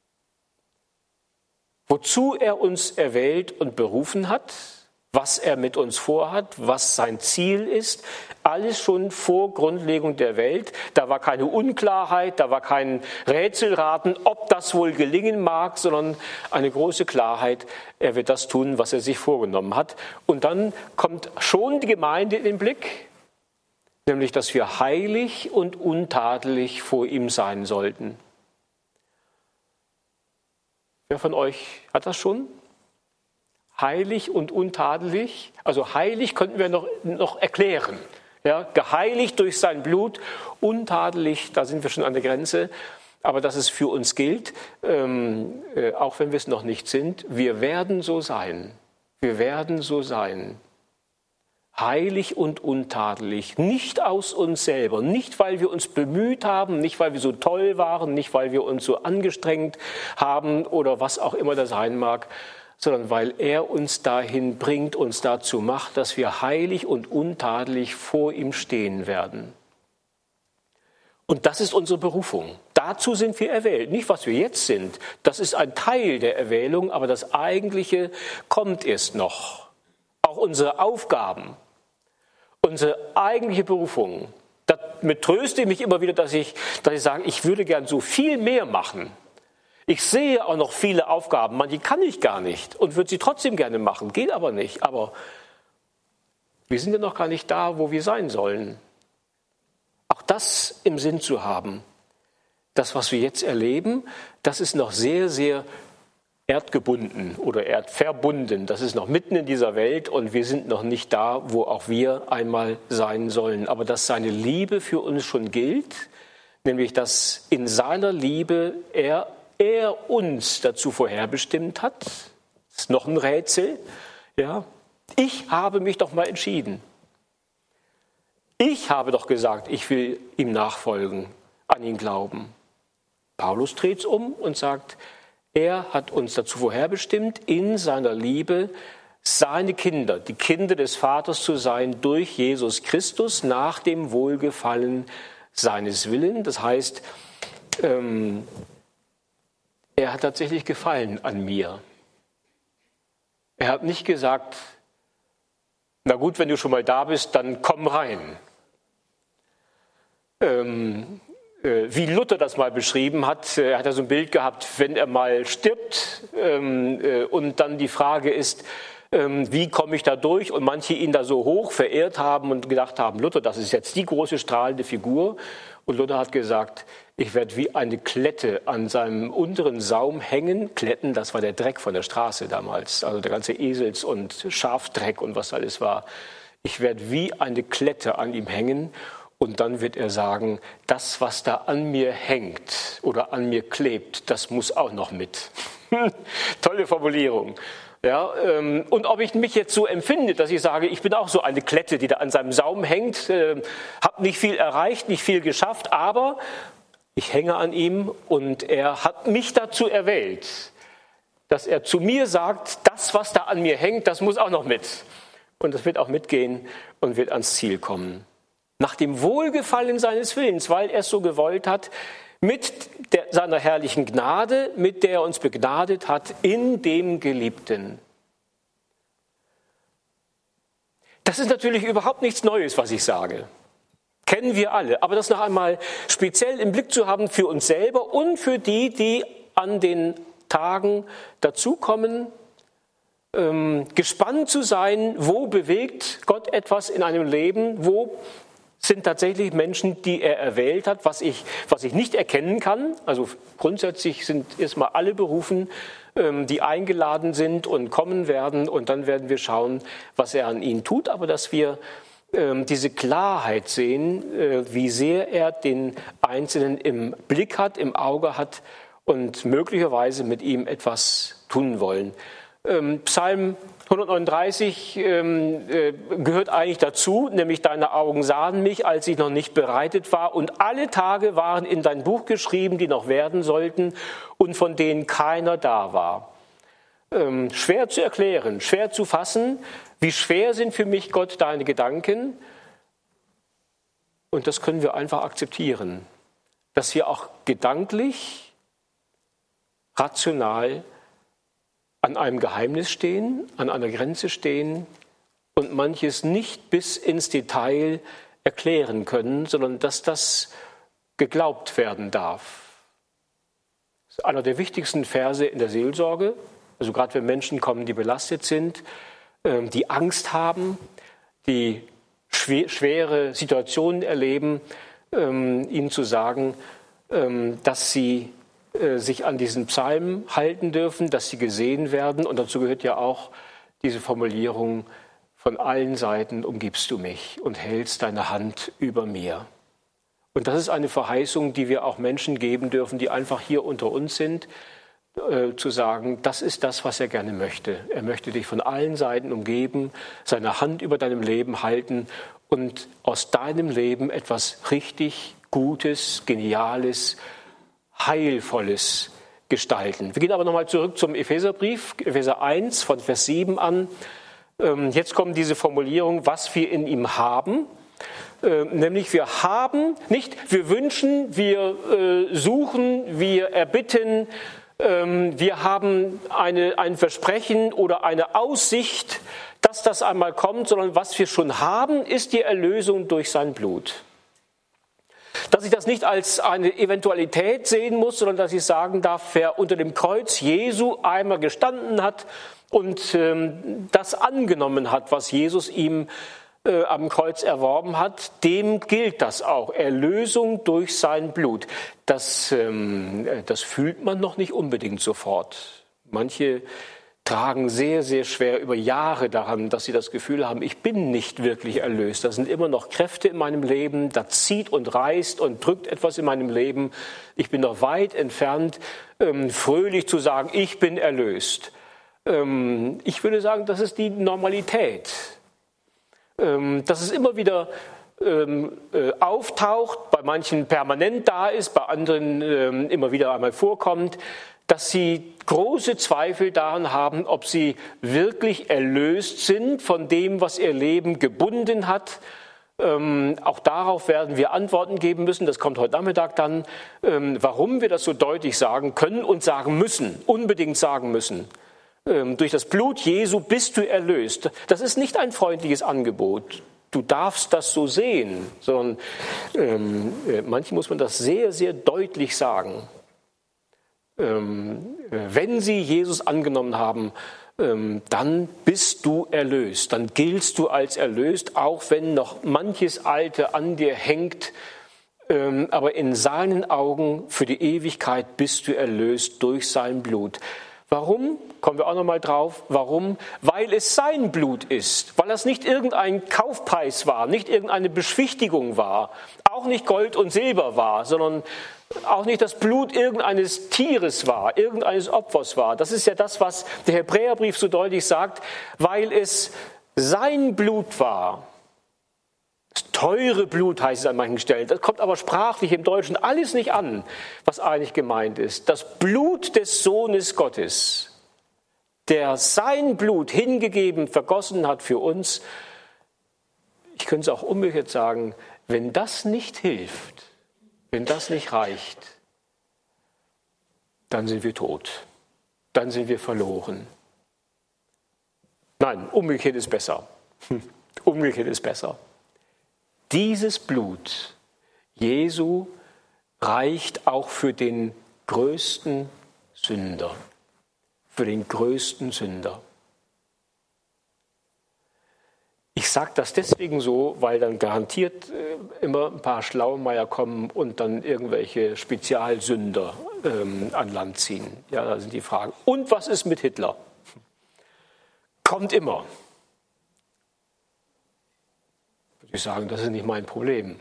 Wozu er uns erwählt und berufen hat, was er mit uns vorhat, was sein Ziel ist, alles schon vor Grundlegung der Welt. Da war keine Unklarheit, da war kein Rätselraten, ob das wohl gelingen mag, sondern eine große Klarheit, er wird das tun, was er sich vorgenommen hat. Und dann kommt schon die Gemeinde in den Blick, nämlich, dass wir heilig und untadelig vor ihm sein sollten. Wer von euch hat das schon? Heilig und untadelig. Also heilig könnten wir noch, noch erklären. Ja, geheiligt durch sein Blut, untadelig, da sind wir schon an der Grenze. Aber dass es für uns gilt, ähm, äh, auch wenn wir es noch nicht sind, wir werden so sein. Wir werden so sein. Heilig und untadelig, nicht aus uns selber, nicht weil wir uns bemüht haben, nicht weil wir so toll waren, nicht weil wir uns so angestrengt haben oder was auch immer das sein mag, sondern weil er uns dahin bringt, uns dazu macht, dass wir heilig und untadelig vor ihm stehen werden. Und das ist unsere Berufung. Dazu sind wir erwählt. Nicht, was wir jetzt sind, das ist ein Teil der Erwählung, aber das Eigentliche kommt erst noch. Auch unsere Aufgaben, unsere eigentliche Berufung. Damit tröste ich mich immer wieder, dass ich, dass ich sage, ich würde gern so viel mehr machen. Ich sehe auch noch viele Aufgaben, manche kann ich gar nicht und würde sie trotzdem gerne machen, geht aber nicht. Aber wir sind ja noch gar nicht da, wo wir sein sollen. Auch das im Sinn zu haben, das, was wir jetzt erleben, das ist noch sehr, sehr erdgebunden oder erdverbunden. Das ist noch mitten in dieser Welt und wir sind noch nicht da, wo auch wir einmal sein sollen. Aber dass seine Liebe für uns schon gilt, nämlich dass in seiner Liebe er, er uns dazu vorherbestimmt hat, ist noch ein Rätsel. Ja, ich habe mich doch mal entschieden. Ich habe doch gesagt, ich will ihm nachfolgen. an ihn glauben. Paulus dreht es um und sagt, er hat uns dazu vorherbestimmt, in seiner Liebe seine Kinder, die Kinder des Vaters zu sein, durch Jesus Christus nach dem Wohlgefallen seines Willens. Das heißt, ähm, er hat tatsächlich Gefallen an mir. Er hat nicht gesagt, na gut, wenn du schon mal da bist, dann komm rein. Ähm, äh, wie Luther das mal beschrieben hat, er hat ja so ein Bild gehabt, wenn er mal stirbt ähm, äh, und dann die Frage ist, ähm, wie komme ich da durch? Und manche ihn da so hoch verehrt haben und gedacht haben, Luther, das ist jetzt die große strahlende Figur. Und Luther hat gesagt, ich werde wie eine Klette an seinem unteren Saum hängen. Kletten, das war der Dreck von der Straße damals, also der ganze Esels- und Schafdreck und was alles war. Ich werde wie eine Klette an ihm hängen und dann wird er sagen, das, was da an mir hängt oder an mir klebt, das muss auch noch mit. Tolle Formulierung. Ja, ähm, und ob ich mich jetzt so empfinde, dass ich sage, ich bin auch so eine Klette, die da an seinem Saum hängt, äh, habe nicht viel erreicht, nicht viel geschafft, aber ich hänge an ihm und er hat mich dazu erwählt, dass er zu mir sagt, das, was da an mir hängt, das muss auch noch mit. Und das wird auch mitgehen und wird ans Ziel kommen. Nach dem Wohlgefallen seines Willens, weil er es so gewollt hat, mit der, seiner herrlichen Gnade, mit der er uns begnadet hat, in dem Geliebten. Das ist natürlich überhaupt nichts Neues, was ich sage. Kennen wir alle. Aber das noch einmal speziell im Blick zu haben für uns selber und für die, die an den Tagen dazukommen, ähm, gespannt zu sein, wo bewegt Gott etwas in einem Leben, wo sind tatsächlich Menschen, die er erwählt hat, was ich, was ich nicht erkennen kann. Also grundsätzlich sind erstmal alle berufen, ähm, die eingeladen sind und kommen werden. Und dann werden wir schauen, was er an ihnen tut. Aber dass wir ähm, diese Klarheit sehen, äh, wie sehr er den Einzelnen im Blick hat, im Auge hat und möglicherweise mit ihm etwas tun wollen. Ähm, Psalm hundertneununddreißig ähm, äh, gehört eigentlich dazu, nämlich deine Augen sahen mich, als ich noch nicht bereitet war und alle Tage waren in dein Buch geschrieben, die noch werden sollten und von denen keiner da war. Ähm, schwer zu erklären, schwer zu fassen, wie schwer sind für mich, Gott, deine Gedanken und das können wir einfach akzeptieren, dass wir auch gedanklich, rational an einem Geheimnis stehen, an einer Grenze stehen und manches nicht bis ins Detail erklären können, sondern dass das geglaubt werden darf. Das ist einer der wichtigsten Verse in der Seelsorge, also gerade wenn Menschen kommen, die belastet sind, die Angst haben, die schwere Situationen erleben, ihnen zu sagen, dass sie sich an diesen Psalm halten dürfen, dass sie gesehen werden. Und dazu gehört ja auch diese Formulierung, von allen Seiten umgibst du mich und hältst deine Hand über mir. Und das ist eine Verheißung, die wir auch Menschen geben dürfen, die einfach hier unter uns sind, äh, zu sagen, das ist das, was er gerne möchte. Er möchte dich von allen Seiten umgeben, seine Hand über deinem Leben halten und aus deinem Leben etwas richtig Gutes, Geniales, Heilvolles gestalten. Wir gehen aber nochmal zurück zum Epheserbrief, Epheser eins von Vers sieben an. Jetzt kommt diese Formulierung, was wir in ihm haben. Nämlich wir haben, nicht wir wünschen, wir suchen, wir erbitten, wir haben eine, ein Versprechen oder eine Aussicht, dass das einmal kommt, sondern was wir schon haben, ist die Erlösung durch sein Blut. Dass ich das nicht als eine Eventualität sehen muss, sondern dass ich sagen darf, wer unter dem Kreuz Jesu einmal gestanden hat und ähm, das angenommen hat, was Jesus ihm äh, am Kreuz erworben hat, dem gilt das auch. Erlösung durch sein Blut. Das, ähm, das fühlt man noch nicht unbedingt sofort. Manche tragen sehr, sehr schwer über Jahre daran, dass sie das Gefühl haben, ich bin nicht wirklich erlöst. Da sind immer noch Kräfte in meinem Leben, da zieht und reißt und drückt etwas in meinem Leben. Ich bin noch weit entfernt, ähm, fröhlich zu sagen, ich bin erlöst. Ähm, ich würde sagen, das ist die Normalität. Ähm, dass es immer wieder ähm, äh, auftaucht, bei manchen permanent da ist, bei anderen ähm, immer wieder einmal vorkommt, dass sie große Zweifel daran haben, ob sie wirklich erlöst sind von dem, was ihr Leben gebunden hat. Ähm, auch darauf werden wir Antworten geben müssen. Das kommt heute Nachmittag dann, ähm, warum wir das so deutlich sagen können und sagen müssen, unbedingt sagen müssen. Ähm, durch das Blut Jesu bist du erlöst. Das ist nicht ein freundliches Angebot. Du darfst das so sehen, sondern ähm, äh, manchmal muss man das sehr, sehr deutlich sagen. Ähm, wenn sie Jesus angenommen haben, ähm, dann bist du erlöst, dann giltst du als erlöst, auch wenn noch manches Alte an dir hängt, ähm, aber in seinen Augen für die Ewigkeit bist du erlöst durch sein Blut. Warum? Kommen wir auch noch mal drauf. Warum? Weil es sein Blut ist, weil das nicht irgendein Kaufpreis war, nicht irgendeine Beschwichtigung war, auch nicht Gold und Silber war, sondern auch nicht das Blut irgendeines Tieres war, irgendeines Opfers war. Das ist ja das, was der Hebräerbrief so deutlich sagt, weil es sein Blut war. Das teure Blut heißt es an manchen Stellen. Das kommt aber sprachlich im Deutschen alles nicht an, was eigentlich gemeint ist. Das Blut des Sohnes Gottes, der sein Blut hingegeben, vergossen hat für uns. Ich könnte es auch umgekehrt sagen, wenn das nicht hilft, wenn das nicht reicht, dann sind wir tot. Dann sind wir verloren. Nein, umgekehrt ist besser. Umgekehrt ist besser. Dieses Blut Jesu reicht auch für den größten Sünder. Für den größten Sünder. Ich sage das deswegen so, weil dann garantiert äh, immer ein paar Schlaumeier kommen und dann irgendwelche Spezialsünder ähm, an Land ziehen. Ja, da sind die Fragen. Und was ist mit Hitler? Kommt immer. Würde ich sagen, das ist nicht mein Problem.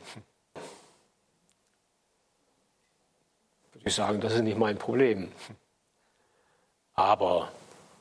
Würde ich sagen, das ist nicht mein Problem. Aber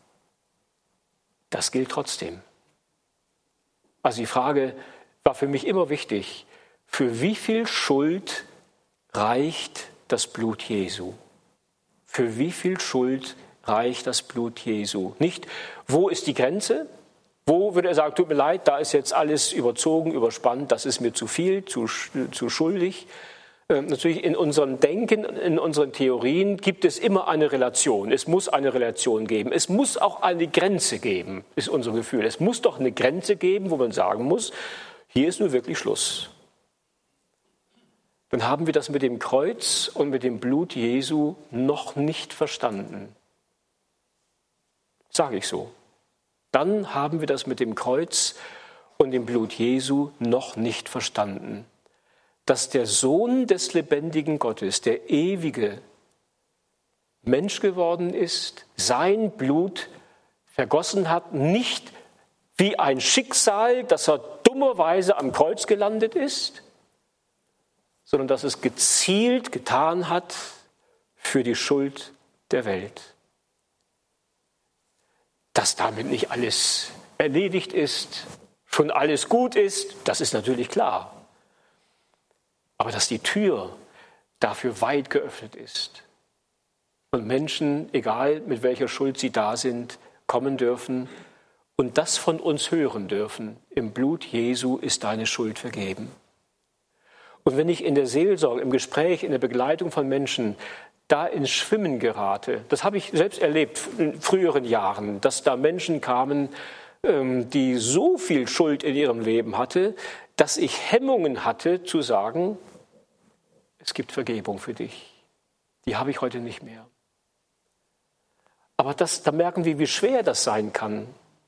das gilt trotzdem. Also die Frage war für mich immer wichtig, für wie viel Schuld reicht das Blut Jesu? Für wie viel Schuld reicht das Blut Jesu? Nicht, wo ist die Grenze? Wo würde er sagen, tut mir leid, da ist jetzt alles überzogen, überspannt, das ist mir zu viel, zu, zu schuldig. Ähm, natürlich in unserem Denken, in unseren Theorien gibt es immer eine Relation. Es muss eine Relation geben. Es muss auch eine Grenze geben, ist unser Gefühl. Es muss doch eine Grenze geben, wo man sagen muss, hier ist nur wirklich Schluss. Dann haben wir das mit dem Kreuz und mit dem Blut Jesu noch nicht verstanden. Sage ich so. Dann haben wir das mit dem Kreuz und dem Blut Jesu noch nicht verstanden. Dass der Sohn des lebendigen Gottes, der ewige Mensch geworden ist, sein Blut vergossen hat, nicht wie ein Schicksal, dass er dummerweise am Kreuz gelandet ist, sondern dass es gezielt getan hat für die Schuld der Welt. Dass damit nicht alles erledigt ist, schon alles gut ist, das ist natürlich klar. Aber dass die Tür dafür weit geöffnet ist und Menschen, egal mit welcher Schuld sie da sind, kommen dürfen und das von uns hören dürfen. Im Blut Jesu ist deine Schuld vergeben. Und wenn ich in der Seelsorge, im Gespräch, in der Begleitung von Menschen da ins Schwimmen gerate, das habe ich selbst erlebt in früheren Jahren, dass da Menschen kamen, die so viel Schuld in ihrem Leben hatte, dass ich Hemmungen hatte zu sagen, es gibt Vergebung für dich. Die habe ich heute nicht mehr. Aber das, da merken wir, wie schwer das sein kann.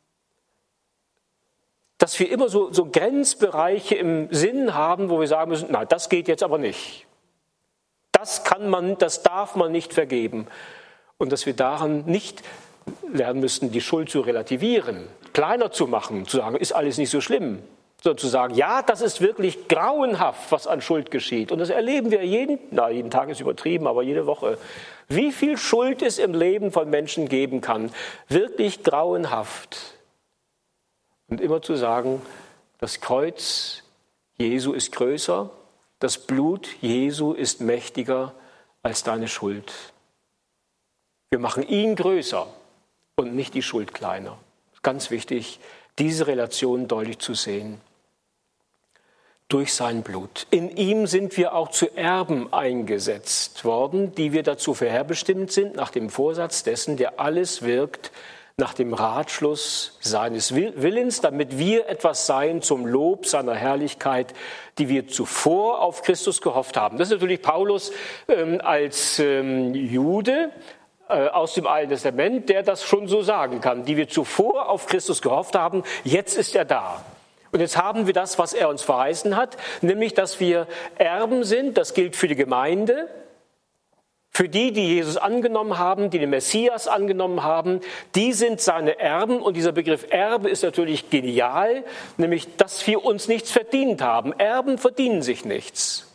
Dass wir immer so, so Grenzbereiche im Sinn haben, wo wir sagen müssen, nein, das geht jetzt aber nicht. Das kann man, das darf man nicht vergeben. Und dass wir daran nicht lernen müssen, die Schuld zu relativieren, kleiner zu machen, zu sagen, ist alles nicht so schlimm. Sondern zu sagen, ja, das ist wirklich grauenhaft, was an Schuld geschieht. Und das erleben wir jeden, na, jeden Tag ist übertrieben, aber jede Woche. Wie viel Schuld es im Leben von Menschen geben kann. Wirklich grauenhaft. Und immer zu sagen, das Kreuz Jesu ist größer, das Blut Jesu ist mächtiger als deine Schuld. Wir machen ihn größer und nicht die Schuld kleiner. Ganz wichtig, diese Relation deutlich zu sehen. Durch sein Blut. In ihm sind wir auch zu Erben eingesetzt worden, die wir dazu vorherbestimmt sind, nach dem Vorsatz dessen, der alles wirkt, nach dem Ratschluss seines Willens, damit wir etwas seien zum Lob seiner Herrlichkeit, die wir zuvor auf Christus gehofft haben. Das ist natürlich Paulus ähm, als ähm, Jude äh, aus dem Alten Testament, der das schon so sagen kann, die wir zuvor auf Christus gehofft haben, jetzt ist er da. Und jetzt haben wir das, was er uns verheißen hat, nämlich, dass wir Erben sind. Das gilt für die Gemeinde, für die, die Jesus angenommen haben, die den Messias angenommen haben. Die sind seine Erben. Und dieser Begriff Erbe ist natürlich genial, nämlich, dass wir uns nichts verdient haben. Erben verdienen sich nichts.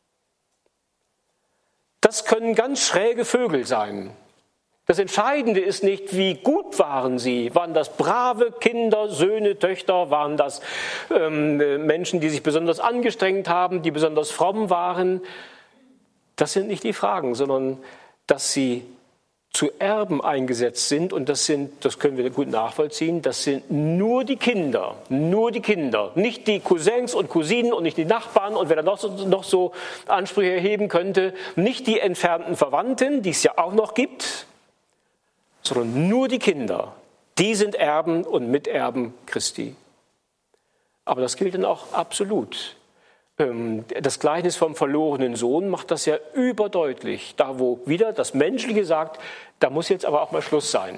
Das können ganz schräge Vögel sein. Das Entscheidende ist nicht, wie gut waren sie. Waren das brave Kinder, Söhne, Töchter? Waren das ähm, Menschen, die sich besonders angestrengt haben, die besonders fromm waren? Das sind nicht die Fragen, sondern dass sie zu Erben eingesetzt sind. Und das sind, das können wir gut nachvollziehen, das sind nur die Kinder. Nur die Kinder. Nicht die Cousins und Cousinen und nicht die Nachbarn und wer da noch so, noch so Ansprüche erheben könnte. Nicht die entfernten Verwandten, die es ja auch noch gibt, sondern nur die Kinder, die sind Erben und Miterben Christi. Aber das gilt dann auch absolut. Das Gleichnis vom verlorenen Sohn macht das ja überdeutlich. Da, wo wieder das Menschliche sagt, da muss jetzt aber auch mal Schluss sein.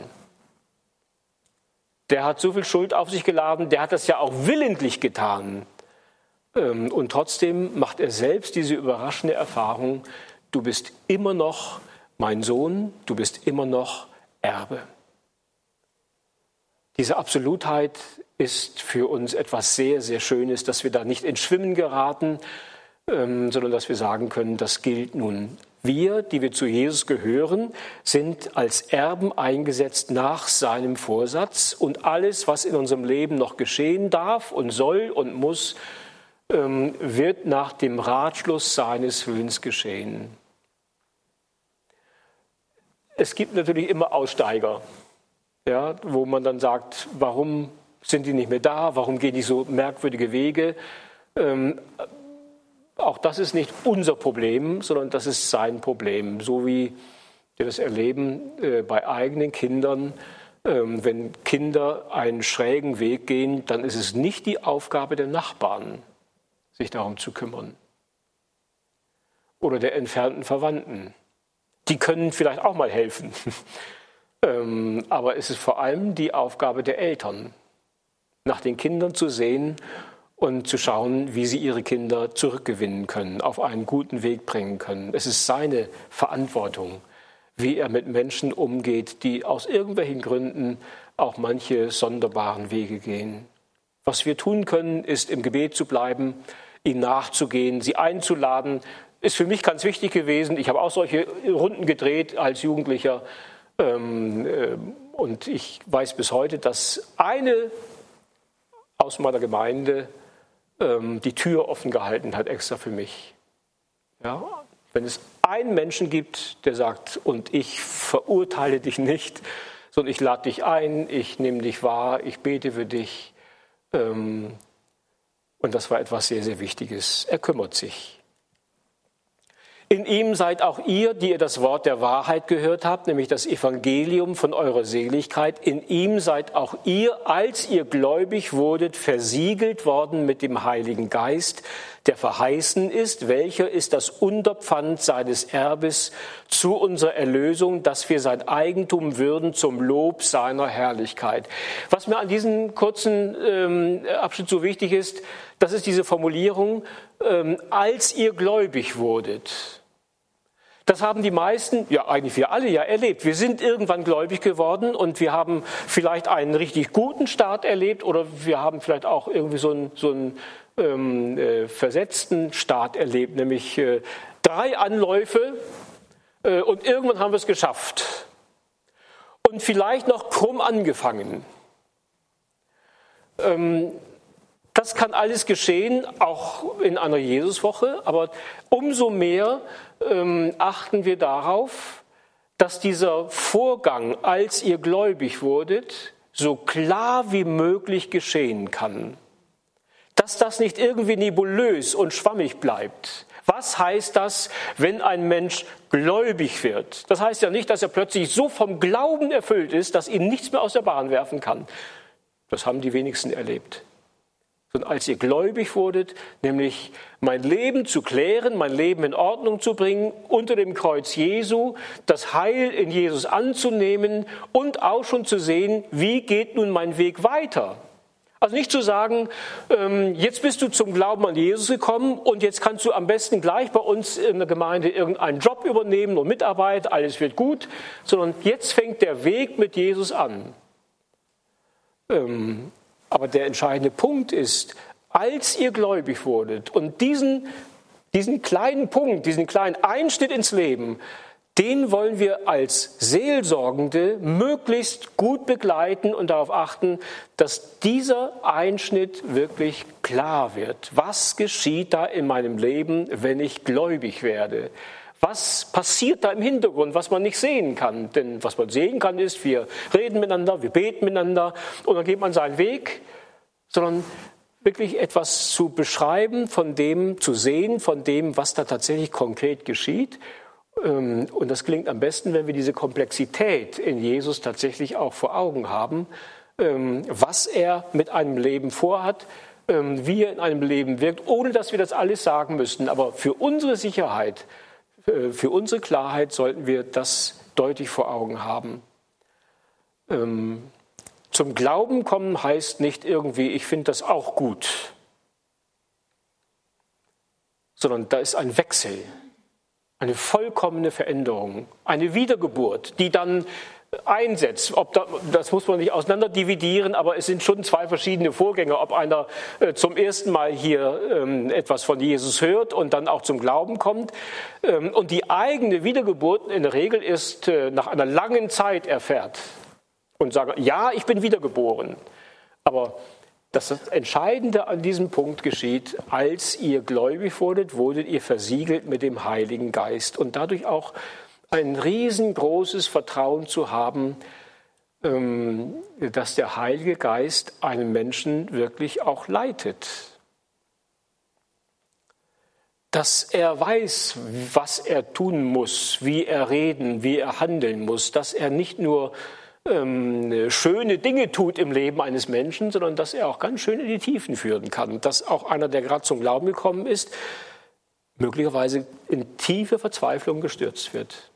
Der hat so viel Schuld auf sich geladen, der hat das ja auch willentlich getan. Und trotzdem macht er selbst diese überraschende Erfahrung, du bist immer noch mein Sohn, du bist immer noch Erbe. Diese Absolutheit ist für uns etwas sehr, sehr Schönes, dass wir da nicht ins Schwimmen geraten, ähm, sondern dass wir sagen können, das gilt nun. Wir, die wir zu Jesus gehören, sind als Erben eingesetzt nach seinem Vorsatz und alles, was in unserem Leben noch geschehen darf und soll und muss, ähm, wird nach dem Ratschluss seines Willens geschehen. Es gibt natürlich immer Aussteiger, ja, wo man dann sagt, warum sind die nicht mehr da, warum gehen die so merkwürdige Wege. Ähm, auch das ist nicht unser Problem, sondern das ist sein Problem. So wie wir das erleben äh, bei eigenen Kindern. Ähm, wenn Kinder einen schrägen Weg gehen, dann ist es nicht die Aufgabe der Nachbarn, sich darum zu kümmern. Oder der entfernten Verwandten. Die können vielleicht auch mal helfen. ähm, aber es ist vor allem die Aufgabe der Eltern, nach den Kindern zu sehen und zu schauen, wie sie ihre Kinder zurückgewinnen können, auf einen guten Weg bringen können. Es ist seine Verantwortung, wie er mit Menschen umgeht, die aus irgendwelchen Gründen auch manche sonderbaren Wege gehen. Was wir tun können, ist im Gebet zu bleiben, ihnen nachzugehen, sie einzuladen. Ist für mich ganz wichtig gewesen. Ich habe auch solche Runden gedreht als Jugendlicher. Und ich weiß bis heute, dass eine aus meiner Gemeinde die Tür offen gehalten hat, extra für mich. Ja, wenn es einen Menschen gibt, der sagt, und ich verurteile dich nicht, sondern ich lade dich ein, ich nehme dich wahr, ich bete für dich. Und das war etwas sehr, sehr Wichtiges. Er kümmert sich. In ihm seid auch ihr, die ihr das Wort der Wahrheit gehört habt, nämlich das Evangelium von eurer Seligkeit. In ihm seid auch ihr, als ihr gläubig wurdet, versiegelt worden mit dem Heiligen Geist, der verheißen ist, welcher ist das Unterpfand seines Erbes zu unserer Erlösung, dass wir sein Eigentum würden zum Lob seiner Herrlichkeit. Was mir an diesem kurzen ähm, Abschnitt so wichtig ist, das ist diese Formulierung, ähm, als ihr gläubig wurdet. Das haben die meisten, ja eigentlich wir alle ja erlebt. Wir sind irgendwann gläubig geworden und wir haben vielleicht einen richtig guten Start erlebt oder wir haben vielleicht auch irgendwie so einen, so einen ähm, äh, versetzten Start erlebt, nämlich äh, drei Anläufe äh, und irgendwann haben wir es geschafft. Und vielleicht noch krumm angefangen. Ähm, Das kann alles geschehen, auch in einer Jesuswoche, aber umso mehr ähm, achten wir darauf, dass dieser Vorgang, als ihr gläubig wurdet, so klar wie möglich geschehen kann. Dass das nicht irgendwie nebulös und schwammig bleibt. Was heißt das, wenn ein Mensch gläubig wird? Das heißt ja nicht, dass er plötzlich so vom Glauben erfüllt ist, dass ihn nichts mehr aus der Bahn werfen kann. Das haben die wenigsten erlebt. Und als ihr gläubig wurdet, nämlich mein Leben zu klären, mein Leben in Ordnung zu bringen, unter dem Kreuz Jesu, das Heil in Jesus anzunehmen und auch schon zu sehen, wie geht nun mein Weg weiter. Also nicht zu sagen, jetzt bist du zum Glauben an Jesus gekommen und jetzt kannst du am besten gleich bei uns in der Gemeinde irgendeinen Job übernehmen und Mitarbeit, alles wird gut, sondern jetzt fängt der Weg mit Jesus an. Aber der entscheidende Punkt ist, als ihr gläubig wurdet und diesen, diesen kleinen Punkt, diesen kleinen Einschnitt ins Leben, den wollen wir als Seelsorgende möglichst gut begleiten und darauf achten, dass dieser Einschnitt wirklich klar wird. Was geschieht da in meinem Leben, wenn ich gläubig werde? Was passiert da im Hintergrund, was man nicht sehen kann? Denn was man sehen kann, ist, wir reden miteinander, wir beten miteinander und dann geht man seinen Weg, sondern wirklich etwas zu beschreiben, von dem zu sehen, von dem, was da tatsächlich konkret geschieht. Und das gelingt am besten, wenn wir diese Komplexität in Jesus tatsächlich auch vor Augen haben, was er mit einem Leben vorhat, wie er in einem Leben wirkt, ohne dass wir das alles sagen müssten. Aber für unsere Sicherheit, für unsere Klarheit sollten wir das deutlich vor Augen haben. Zum Glauben kommen heißt nicht irgendwie, ich finde das auch gut, sondern da ist ein Wechsel. Eine vollkommene Veränderung, eine Wiedergeburt, die dann einsetzt. Ob da, das muss man nicht auseinander dividieren, aber es sind schon zwei verschiedene Vorgänge. Ob einer äh, zum ersten Mal hier ähm, etwas von Jesus hört und dann auch zum Glauben kommt. Ähm, und die eigene Wiedergeburt in der Regel ist äh, nach einer langen Zeit erfährt und sagt, ja, ich bin wiedergeboren. Aber das Entscheidende an diesem Punkt geschieht, als ihr gläubig wurdet, wurdet ihr versiegelt mit dem Heiligen Geist. Und dadurch auch ein riesengroßes Vertrauen zu haben, dass der Heilige Geist einen Menschen wirklich auch leitet. Dass er weiß, was er tun muss, wie er reden, wie er handeln muss, dass er nicht nur schöne Dinge tut im Leben eines Menschen, sondern dass er auch ganz schön in die Tiefen führen kann. Dass auch einer, der gerade zum Glauben gekommen ist, möglicherweise in tiefe Verzweiflung gestürzt wird.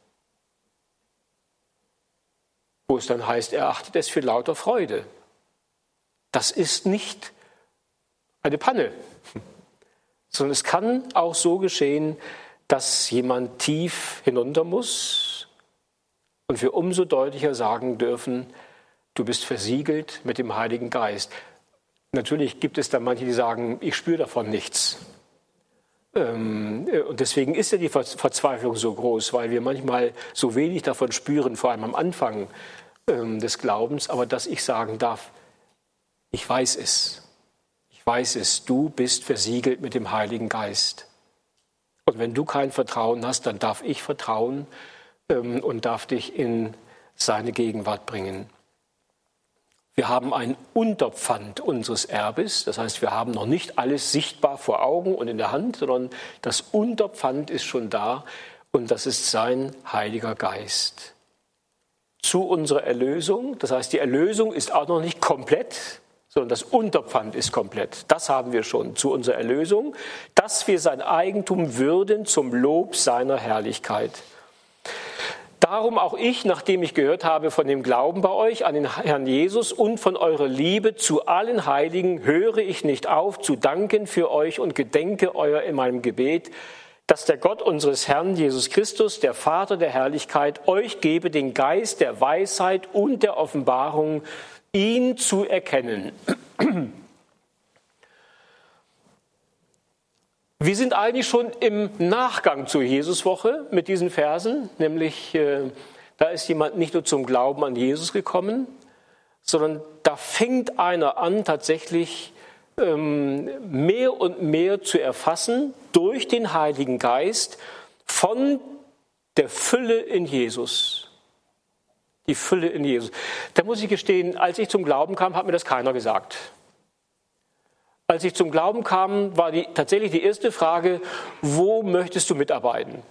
Wo es dann heißt, er achtet es für lauter Freude. Das ist nicht eine Panne, sondern es kann auch so geschehen, dass jemand tief hinunter muss, und wir umso deutlicher sagen dürfen, du bist versiegelt mit dem Heiligen Geist. Natürlich gibt es da manche, die sagen, ich spüre davon nichts. Und deswegen ist ja die Verzweiflung so groß, weil wir manchmal so wenig davon spüren, vor allem am Anfang des Glaubens. Aber dass ich sagen darf, ich weiß es. Ich weiß es, du bist versiegelt mit dem Heiligen Geist. Und wenn du kein Vertrauen hast, dann darf ich vertrauen, und darf dich in seine Gegenwart bringen. Wir haben ein Unterpfand unseres Erbes, das heißt, wir haben noch nicht alles sichtbar vor Augen und in der Hand, sondern das Unterpfand ist schon da und das ist sein Heiliger Geist. Zu unserer Erlösung, das heißt, die Erlösung ist auch noch nicht komplett, sondern das Unterpfand ist komplett. Das haben wir schon zu unserer Erlösung, dass wir sein Eigentum würden zum Lob seiner Herrlichkeit. Darum auch ich, nachdem ich gehört habe von dem Glauben bei euch an den Herrn Jesus und von eurer Liebe zu allen Heiligen, höre ich nicht auf, zu danken für euch und gedenke euer in meinem Gebet, dass der Gott unseres Herrn Jesus Christus, der Vater der Herrlichkeit, euch gebe den Geist der Weisheit und der Offenbarung, ihn zu erkennen. Wir sind eigentlich schon im Nachgang zur Jesuswoche mit diesen Versen, nämlich äh, da ist jemand nicht nur zum Glauben an Jesus gekommen, sondern da fängt einer an, tatsächlich ähm, mehr und mehr zu erfassen durch den Heiligen Geist von der Fülle in Jesus. Die Fülle in Jesus. Da muss ich gestehen, als ich zum Glauben kam, hat mir das keiner gesagt. Als ich zum Glauben kam, war die, tatsächlich die erste Frage, wo möchtest du mitarbeiten?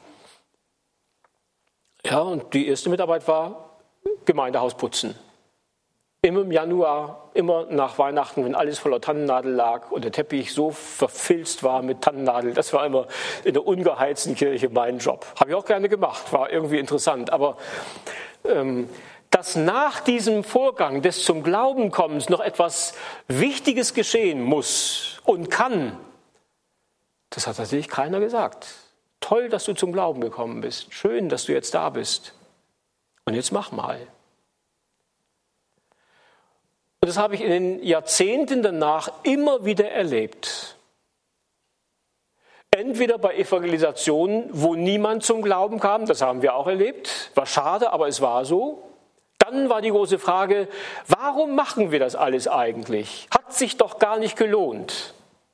Ja, und die erste Mitarbeit war Gemeindehaus putzen. Immer im Januar, immer nach Weihnachten, wenn alles voller Tannennadel lag und der Teppich so verfilzt war mit Tannennadel, das war immer in der ungeheizten Kirche mein Job. Habe ich auch gerne gemacht, war irgendwie interessant. Aber ähm, dass nach diesem Vorgang des zum Glauben kommens noch etwas Wichtiges geschehen muss und kann, das hat natürlich keiner gesagt. Toll, dass du zum Glauben gekommen bist. Schön, dass du jetzt da bist. Und jetzt mach mal. Und das habe ich in den Jahrzehnten danach immer wieder erlebt. Entweder bei Evangelisationen, wo niemand zum Glauben kam, das haben wir auch erlebt, war schade, aber es war so. Dann war die große Frage, warum machen wir das alles eigentlich? Hat sich doch gar nicht gelohnt.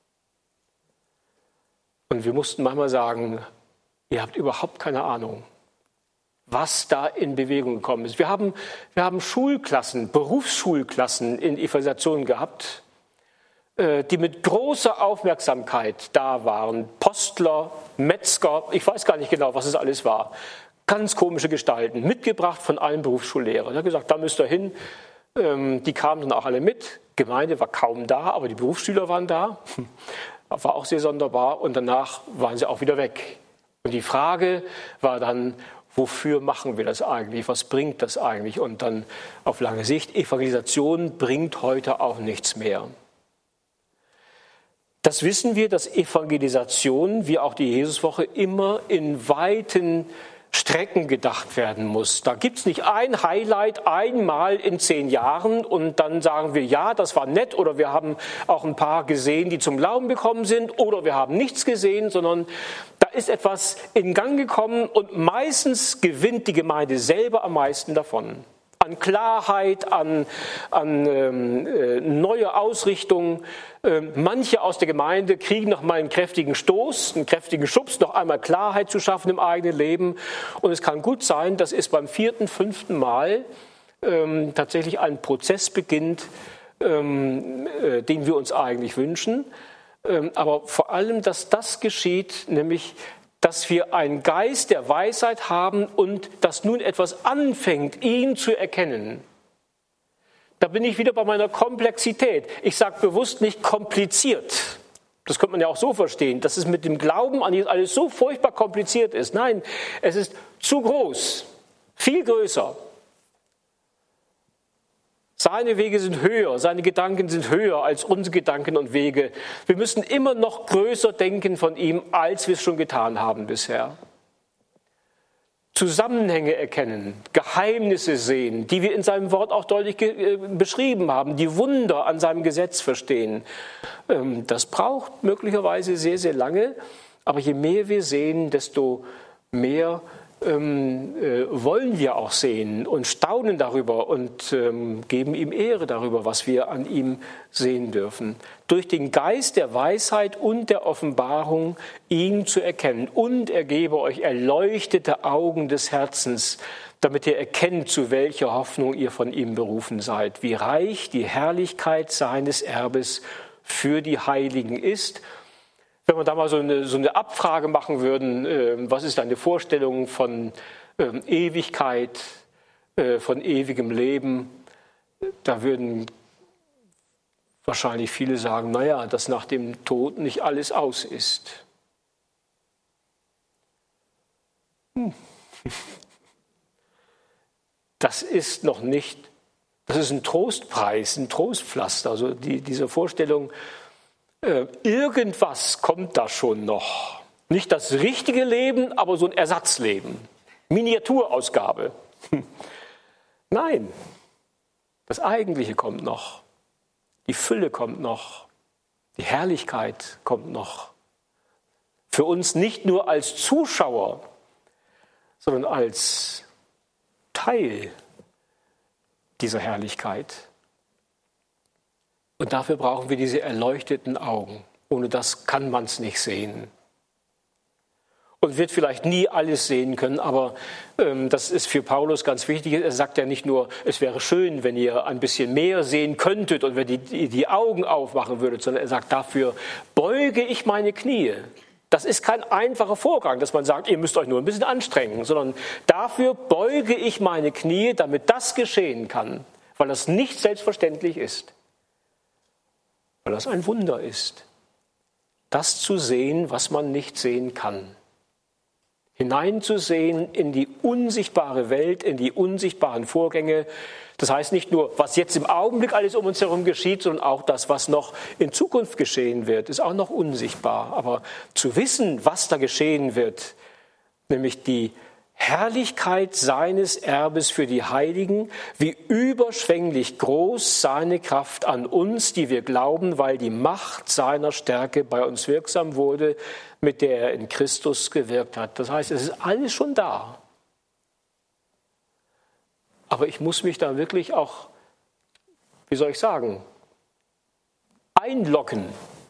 Und wir mussten manchmal sagen, ihr habt überhaupt keine Ahnung, was da in Bewegung gekommen ist. Wir haben, wir haben Schulklassen, Berufsschulklassen in Evangelisation gehabt, die mit großer Aufmerksamkeit da waren. Postler, Metzger, ich weiß gar nicht genau, was es alles war. Ganz komische Gestalten, mitgebracht von einem Berufsschullehrer. Er hat gesagt, da müsst ihr hin. Die kamen dann auch alle mit. Gemeinde war kaum da, aber die Berufsschüler waren da. War auch sehr sonderbar. Und danach waren sie auch wieder weg. Und die Frage war dann, wofür machen wir das eigentlich? Was bringt das eigentlich? Und dann auf lange Sicht, Evangelisation bringt heute auch nichts mehr. Das wissen wir, dass Evangelisation, wie auch die Jesuswoche, immer in weiten Strecken gedacht werden muss. Da gibt es nicht ein Highlight einmal in zehn Jahren und dann sagen wir, ja, das war nett oder wir haben auch ein paar gesehen, die zum Glauben gekommen sind oder wir haben nichts gesehen, sondern da ist etwas in Gang gekommen und meistens gewinnt die Gemeinde selber am meisten davon. An Klarheit, an, an ähm, äh, neue Ausrichtung. Ähm, manche aus der Gemeinde kriegen noch mal einen kräftigen Stoß, einen kräftigen Schubs, noch einmal Klarheit zu schaffen im eigenen Leben. Und es kann gut sein, dass es beim vierten, fünften Mal ähm, tatsächlich ein Prozess beginnt, ähm, äh, den wir uns eigentlich wünschen. Ähm, aber vor allem, dass das geschieht, nämlich dass wir einen Geist der Weisheit haben und dass nun etwas anfängt, ihn zu erkennen. Da bin ich wieder bei meiner Komplexität. Ich sage bewusst nicht kompliziert. Das könnte man ja auch so verstehen, dass es mit dem Glauben an Jesus alles so furchtbar kompliziert ist. Nein, es ist zu groß, viel größer. Seine Wege sind höher, seine Gedanken sind höher als unsere Gedanken und Wege. Wir müssen immer noch größer denken von ihm, als wir es schon getan haben bisher. Zusammenhänge erkennen, Geheimnisse sehen, die wir in seinem Wort auch deutlich ge- beschrieben haben, die Wunder an seinem Gesetz verstehen. Das braucht möglicherweise sehr, sehr lange, aber je mehr wir sehen, desto mehr Ähm, äh, wollen wir auch sehen und staunen darüber und ähm, geben ihm Ehre darüber, was wir an ihm sehen dürfen. Durch den Geist der Weisheit und der Offenbarung ihn zu erkennen. Und er gebe euch erleuchtete Augen des Herzens, damit ihr erkennt, zu welcher Hoffnung ihr von ihm berufen seid, wie reich die Herrlichkeit seines Erbes für die Heiligen ist. Wenn wir da mal so eine, so eine Abfrage machen würden, äh, was ist deine Vorstellung von äh, Ewigkeit, äh, von ewigem Leben, da würden wahrscheinlich viele sagen, naja, dass nach dem Tod nicht alles aus ist. Hm. Das ist noch nicht, das ist ein Trostpreis, ein Trostpflaster, also die, diese Vorstellung, irgendwas kommt da schon noch. Nicht das richtige Leben, aber so ein Ersatzleben. Miniaturausgabe. Nein, das Eigentliche kommt noch. Die Fülle kommt noch. Die Herrlichkeit kommt noch. Für uns nicht nur als Zuschauer, sondern als Teil dieser Herrlichkeit. Und dafür brauchen wir diese erleuchteten Augen. Ohne das kann man es nicht sehen. Und wird vielleicht nie alles sehen können, aber ähm, das ist für Paulus ganz wichtig. Er sagt ja nicht nur, es wäre schön, wenn ihr ein bisschen mehr sehen könntet und wenn ihr die, die Augen aufmachen würdet, sondern er sagt, dafür beuge ich meine Knie. Das ist kein einfacher Vorgang, dass man sagt, ihr müsst euch nur ein bisschen anstrengen, sondern dafür beuge ich meine Knie, damit das geschehen kann, weil das nicht selbstverständlich ist, weil das ein Wunder ist, das zu sehen, was man nicht sehen kann. Hineinzusehen in die unsichtbare Welt, in die unsichtbaren Vorgänge. Das heißt nicht nur, was jetzt im Augenblick alles um uns herum geschieht, sondern auch das, was noch in Zukunft geschehen wird, ist auch noch unsichtbar. Aber zu wissen, was da geschehen wird, nämlich die Herrlichkeit seines Erbes für die Heiligen, wie überschwänglich groß seine Kraft an uns, die wir glauben, weil die Macht seiner Stärke bei uns wirksam wurde, mit der er in Christus gewirkt hat. Das heißt, es ist alles schon da. Aber ich muss mich da wirklich auch, wie soll ich sagen, einloggen.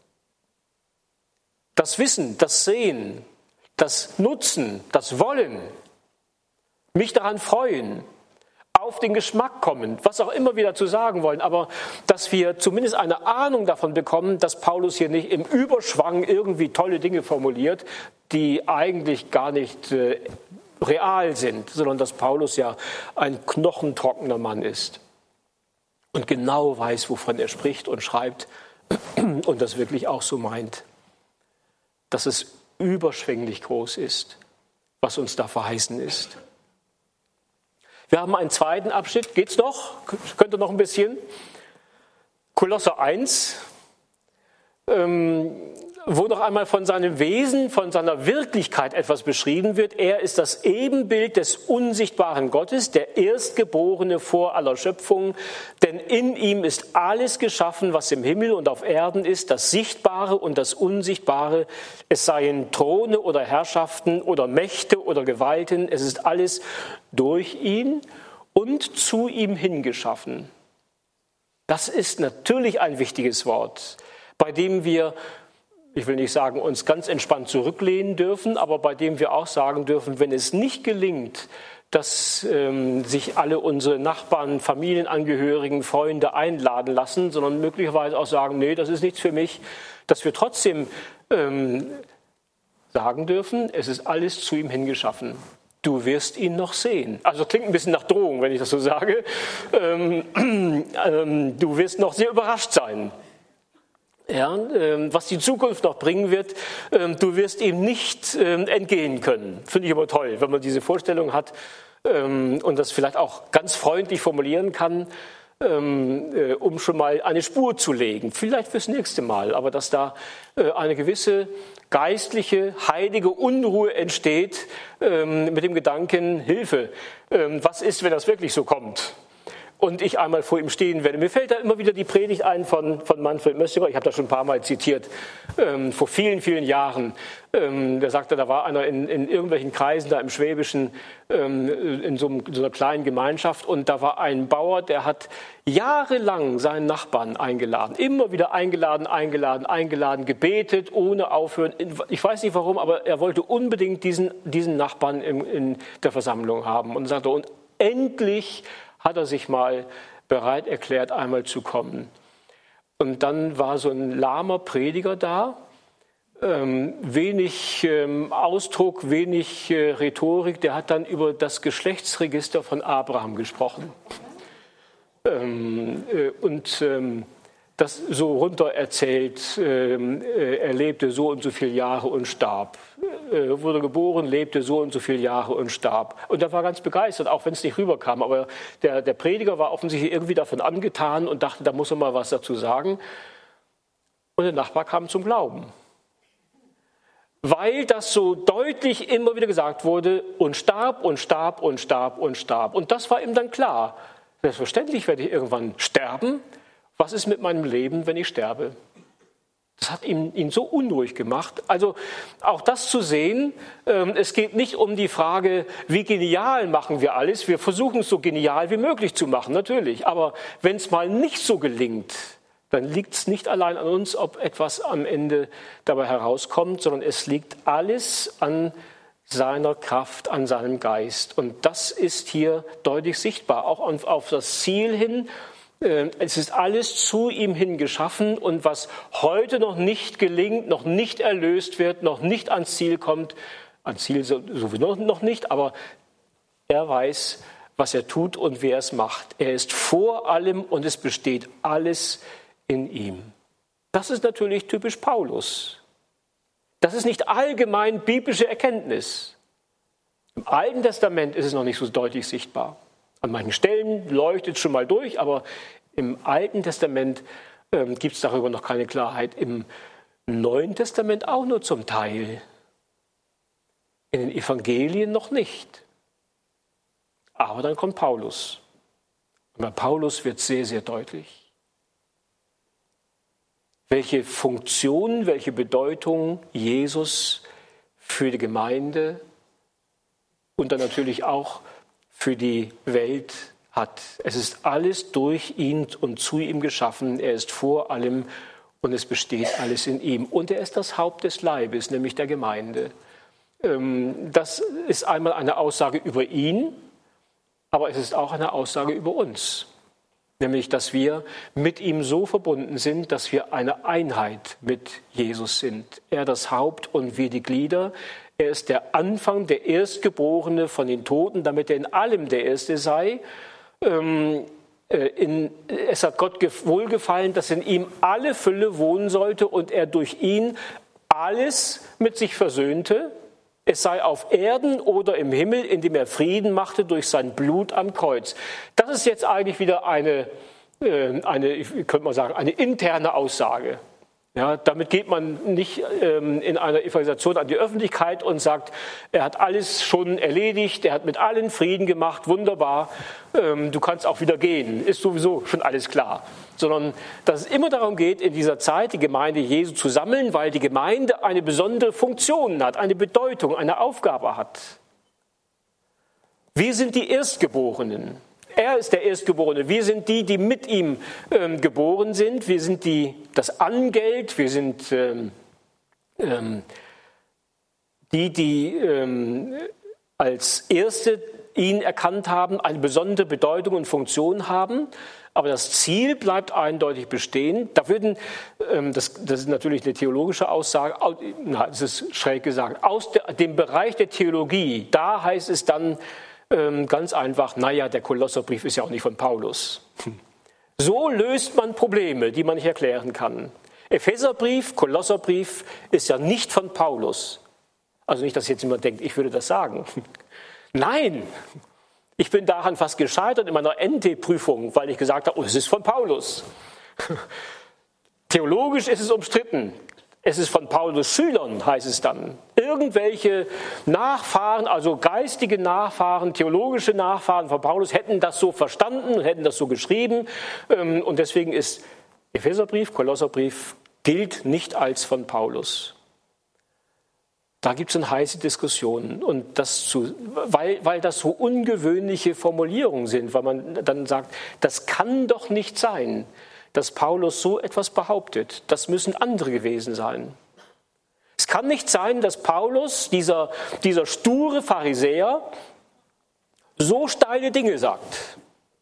Das Wissen, das Sehen, das Nutzen, das Wollen, mich daran freuen, auf den Geschmack kommen, was auch immer wir dazu sagen wollen, aber dass wir zumindest eine Ahnung davon bekommen, dass Paulus hier nicht im Überschwang irgendwie tolle Dinge formuliert, die eigentlich gar nicht äh, real sind, sondern dass Paulus ja ein knochentrockener Mann ist und genau weiß, wovon er spricht und schreibt und das wirklich auch so meint, dass es überschwänglich groß ist, was uns da verheißen ist. Wir haben einen zweiten Abschnitt. Geht's noch? Könnte noch ein bisschen. Kolosser eins, ähm, wo noch einmal von seinem Wesen, von seiner Wirklichkeit etwas beschrieben wird. Er ist das Ebenbild des unsichtbaren Gottes, der Erstgeborene vor aller Schöpfung. Denn in ihm ist alles geschaffen, was im Himmel und auf Erden ist, das Sichtbare und das Unsichtbare. Es seien Throne oder Herrschaften oder Mächte oder Gewalten. Es ist alles durch ihn und zu ihm hingeschaffen. Das ist natürlich ein wichtiges Wort, bei dem wir, ich will nicht sagen, uns ganz entspannt zurücklehnen dürfen, aber bei dem wir auch sagen dürfen, wenn es nicht gelingt, dass ähm, sich alle unsere Nachbarn, Familienangehörigen, Freunde einladen lassen, sondern möglicherweise auch sagen, nee, das ist nichts für mich, dass wir trotzdem ähm, sagen dürfen, es ist alles zu ihm hingeschaffen. Du wirst ihn noch sehen. Also klingt ein bisschen nach Drohung, wenn ich das so sage. Ähm, ähm, du wirst noch sehr überrascht sein. Ja, ähm, was die Zukunft noch bringen wird, ähm, du wirst ihm nicht ähm, entgehen können. Finde ich aber toll, wenn man diese Vorstellung hat ähm, und das vielleicht auch ganz freundlich formulieren kann, ähm, äh, um schon mal eine Spur zu legen. Vielleicht fürs nächste Mal, aber dass da äh, eine gewisse geistliche, heilige Unruhe entsteht ähm, mit dem Gedanken, Hilfe, ähm, was ist, wenn das wirklich so kommt? Und ich einmal vor ihm stehen werde. Mir fällt da immer wieder die Predigt ein von, von Manfred Mössiger, ich habe das schon ein paar Mal zitiert, ähm, vor vielen, vielen Jahren. Ähm, der sagte, da war einer in, in irgendwelchen Kreisen da im Schwäbischen, ähm, in, so einem, in so einer kleinen Gemeinschaft, und da war ein Bauer, der hat jahrelang seinen Nachbarn eingeladen, immer wieder eingeladen, eingeladen, eingeladen, gebetet, ohne aufhören. Ich weiß nicht warum, aber er wollte unbedingt diesen, diesen Nachbarn in, in der Versammlung haben und sagte, und endlich hat er sich mal bereit erklärt, einmal zu kommen. Und dann war so ein lahmer Prediger da, ähm, wenig ähm, Ausdruck, wenig äh, Rhetorik, der hat dann über das Geschlechtsregister von Abraham gesprochen. Ähm, äh, und ähm, das so runter erzählt, ähm, äh, er lebte so und so viele Jahre und starb. Äh, wurde geboren, lebte so und so viele Jahre und starb. Und er war ganz begeistert, auch wenn es nicht rüberkam. Aber der, der Prediger war offensichtlich irgendwie davon angetan und dachte, da muss er mal was dazu sagen. Und der Nachbar kam zum Glauben. Weil das so deutlich immer wieder gesagt wurde und starb und starb und starb und starb. Und das war ihm dann klar. Selbstverständlich werde ich irgendwann sterben. Was ist mit meinem Leben, wenn ich sterbe? Das hat ihn, ihn so unruhig gemacht. Also auch das zu sehen, ähm, es geht nicht um die Frage, wie genial machen wir alles. Wir versuchen es so genial wie möglich zu machen, natürlich. Aber wenn es mal nicht so gelingt, dann liegt es nicht allein an uns, ob etwas am Ende dabei herauskommt, sondern es liegt alles an seiner Kraft, an seinem Geist. Und das ist hier deutlich sichtbar, auch auf das Ziel hin. Es ist alles zu ihm hin geschaffen und was heute noch nicht gelingt, noch nicht erlöst wird, noch nicht ans Ziel kommt, ans Ziel sowieso noch nicht, aber er weiß, was er tut und wer es macht. Er ist vor allem und es besteht alles in ihm. Das ist natürlich typisch Paulus. Das ist nicht allgemein biblische Erkenntnis. Im Alten Testament ist es noch nicht so deutlich sichtbar. An manchen Stellen leuchtet es schon mal durch, aber im Alten Testament ähm, gibt es darüber noch keine Klarheit. Im Neuen Testament auch nur zum Teil. In den Evangelien noch nicht. Aber dann kommt Paulus. Und bei Paulus wird sehr, sehr deutlich, welche Funktion, welche Bedeutung Jesus für die Gemeinde und dann natürlich auch für die Welt hat. Es ist alles durch ihn und zu ihm geschaffen. Er ist vor allem und es besteht alles in ihm. Und er ist das Haupt des Leibes, nämlich der Gemeinde. Das ist einmal eine Aussage über ihn, aber es ist auch eine Aussage über uns. Nämlich, dass wir mit ihm so verbunden sind, dass wir eine Einheit mit Jesus sind. Er das Haupt und wir die Glieder. Er ist der Anfang, der Erstgeborene von den Toten, damit er in allem der Erste sei. Ähm, äh, in, es hat Gott wohlgefallen, dass in ihm alle Fülle wohnen sollte und er durch ihn alles mit sich versöhnte. Es sei auf Erden oder im Himmel, indem er Frieden machte durch sein Blut am Kreuz. Das ist jetzt eigentlich wieder eine, eine könnte man sagen, eine interne Aussage. Ja, damit geht man nicht ähm, in einer Evangelisation an die Öffentlichkeit und sagt, er hat alles schon erledigt, er hat mit allen Frieden gemacht, wunderbar, ähm, du kannst auch wieder gehen, ist sowieso schon alles klar. Sondern dass es immer darum geht, in dieser Zeit die Gemeinde Jesu zu sammeln, weil die Gemeinde eine besondere Funktion hat, eine Bedeutung, eine Aufgabe hat. Wir sind die Erstgeborenen. Er ist der Erstgeborene. Wir sind die, die mit ihm ähm, geboren sind. Wir sind die, das Angeld. Wir sind ähm, ähm, die, die ähm, als Erste ihn erkannt haben, eine besondere Bedeutung und Funktion haben. Aber das Ziel bleibt eindeutig bestehen. Da würden, ähm, das, das ist natürlich eine theologische Aussage, na, das ist schräg gesagt, aus der, dem Bereich der Theologie, da heißt es dann, ganz einfach, naja, der Kolosserbrief ist ja auch nicht von Paulus. So löst man Probleme, die man nicht erklären kann. Epheserbrief, Kolosserbrief ist ja nicht von Paulus. Also nicht, dass jetzt jemand denkt, ich würde das sagen. Nein, ich bin daran fast gescheitert in meiner N T-Prüfung, weil ich gesagt habe, oh, es ist von Paulus. Theologisch ist es umstritten. Es ist von Paulus Schülern, heißt es dann. Irgendwelche Nachfahren, also geistige Nachfahren, theologische Nachfahren von Paulus hätten das so verstanden, hätten das so geschrieben. Und deswegen ist Epheserbrief, Kolosserbrief, gilt nicht als von Paulus. Da gibt es eine heiße Diskussion. Und das zu, weil, weil das so ungewöhnliche Formulierungen sind, weil man dann sagt, das kann doch nicht sein, dass Paulus so etwas behauptet. Das müssen andere gewesen sein. Es kann nicht sein, dass Paulus, dieser, dieser sture Pharisäer, so steile Dinge sagt.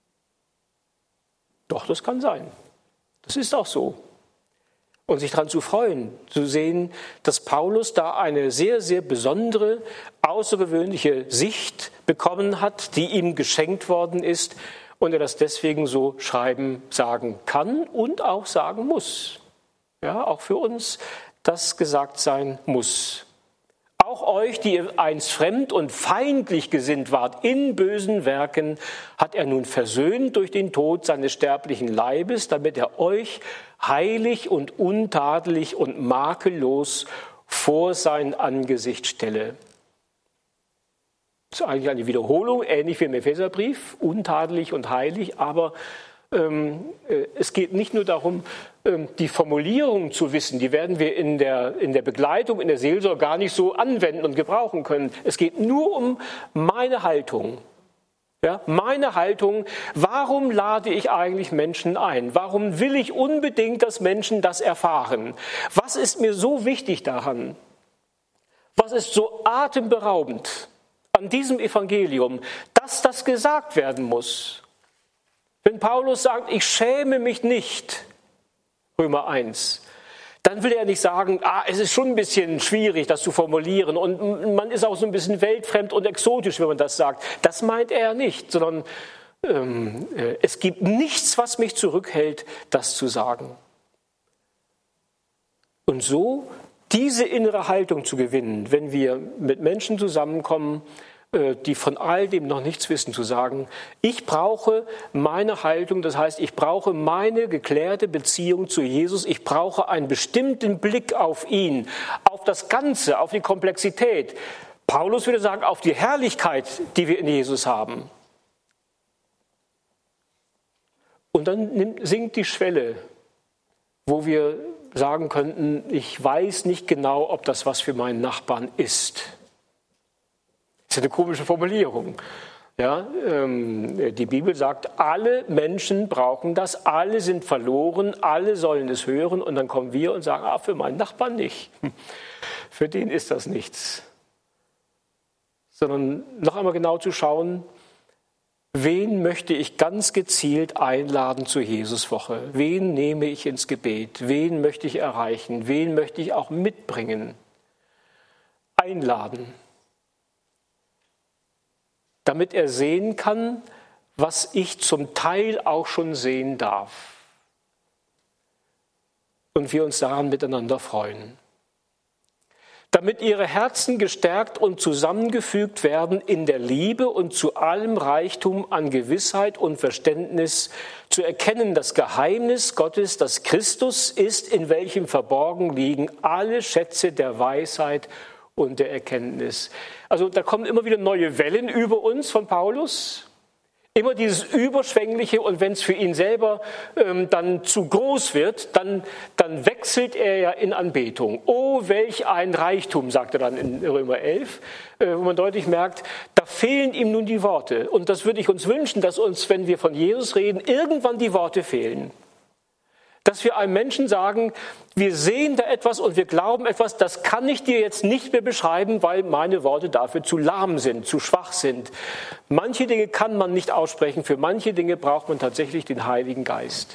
Doch, das kann sein. Das ist auch so. Und sich daran zu freuen, zu sehen, dass Paulus da eine sehr, sehr besondere, außergewöhnliche Sicht bekommen hat, die ihm geschenkt worden ist, und er das deswegen so schreiben, sagen kann und auch sagen muss. Ja, auch für uns das gesagt sein muss. Auch euch, die ihr einst fremd und feindlich gesinnt wart in bösen Werken, hat er nun versöhnt durch den Tod seines sterblichen Leibes, damit er euch heilig und untadelig und makellos vor sein Angesicht stelle. Das ist eigentlich eine Wiederholung, ähnlich wie im Epheserbrief, untadelig und heilig, aber ähm, äh, es geht nicht nur darum, ähm, die Formulierung zu wissen, die werden wir in der, in der Begleitung, in der Seelsorge gar nicht so anwenden und gebrauchen können. Es geht nur um meine Haltung. Ja, meine Haltung, warum lade ich eigentlich Menschen ein? Warum will ich unbedingt, dass Menschen das erfahren? Was ist mir so wichtig daran? Was ist so atemberaubend an diesem Evangelium, dass das gesagt werden muss? Wenn Paulus sagt, ich schäme mich nicht, Römer eins, dann will er nicht sagen, ah, es ist schon ein bisschen schwierig, das zu formulieren und man ist auch so ein bisschen weltfremd und exotisch, wenn man das sagt. Das meint er nicht, sondern ähm, es gibt nichts, was mich zurückhält, das zu sagen. Und so diese innere Haltung zu gewinnen, wenn wir mit Menschen zusammenkommen, die von all dem noch nichts wissen, zu sagen, ich brauche meine Haltung, das heißt, ich brauche meine geklärte Beziehung zu Jesus, ich brauche einen bestimmten Blick auf ihn, auf das Ganze, auf die Komplexität. Paulus würde sagen, auf die Herrlichkeit, die wir in Jesus haben. Und dann sinkt die Schwelle, wo wir sagen könnten, ich weiß nicht genau, ob das was für meinen Nachbarn ist. Das ist eine komische Formulierung. Ja, ähm, die Bibel sagt, alle Menschen brauchen das, alle sind verloren, alle sollen es hören. Und dann kommen wir und sagen, ah, für meinen Nachbarn nicht. Für den ist das nichts. Sondern noch einmal genau zu schauen, wen möchte ich ganz gezielt einladen zur Jesuswoche? Wen nehme ich ins Gebet? Wen möchte ich erreichen? Wen möchte ich auch mitbringen? Einladen. Damit er sehen kann, was ich zum Teil auch schon sehen darf. Und wir uns daran miteinander freuen. Damit ihre Herzen gestärkt und zusammengefügt werden in der Liebe und zu allem Reichtum an Gewissheit und Verständnis, zu erkennen das Geheimnis Gottes, das Christus ist, in welchem verborgen liegen alle Schätze der Weisheit und der Erkenntnis. Also da kommen immer wieder neue Wellen über uns von Paulus. Immer dieses Überschwängliche, und wenn es für ihn selber ähm, dann zu groß wird, dann, dann wechselt er ja in Anbetung. Oh, welch ein Reichtum, sagt er dann in Römer elf, äh, wo man deutlich merkt, da fehlen ihm nun die Worte. Und das würde ich uns wünschen, dass uns, wenn wir von Jesus reden, irgendwann die Worte fehlen. Dass wir einem Menschen sagen, wir sehen da etwas und wir glauben etwas, das kann ich dir jetzt nicht mehr beschreiben, weil meine Worte dafür zu lahm sind, zu schwach sind. Manche Dinge kann man nicht aussprechen, für manche Dinge braucht man tatsächlich den Heiligen Geist.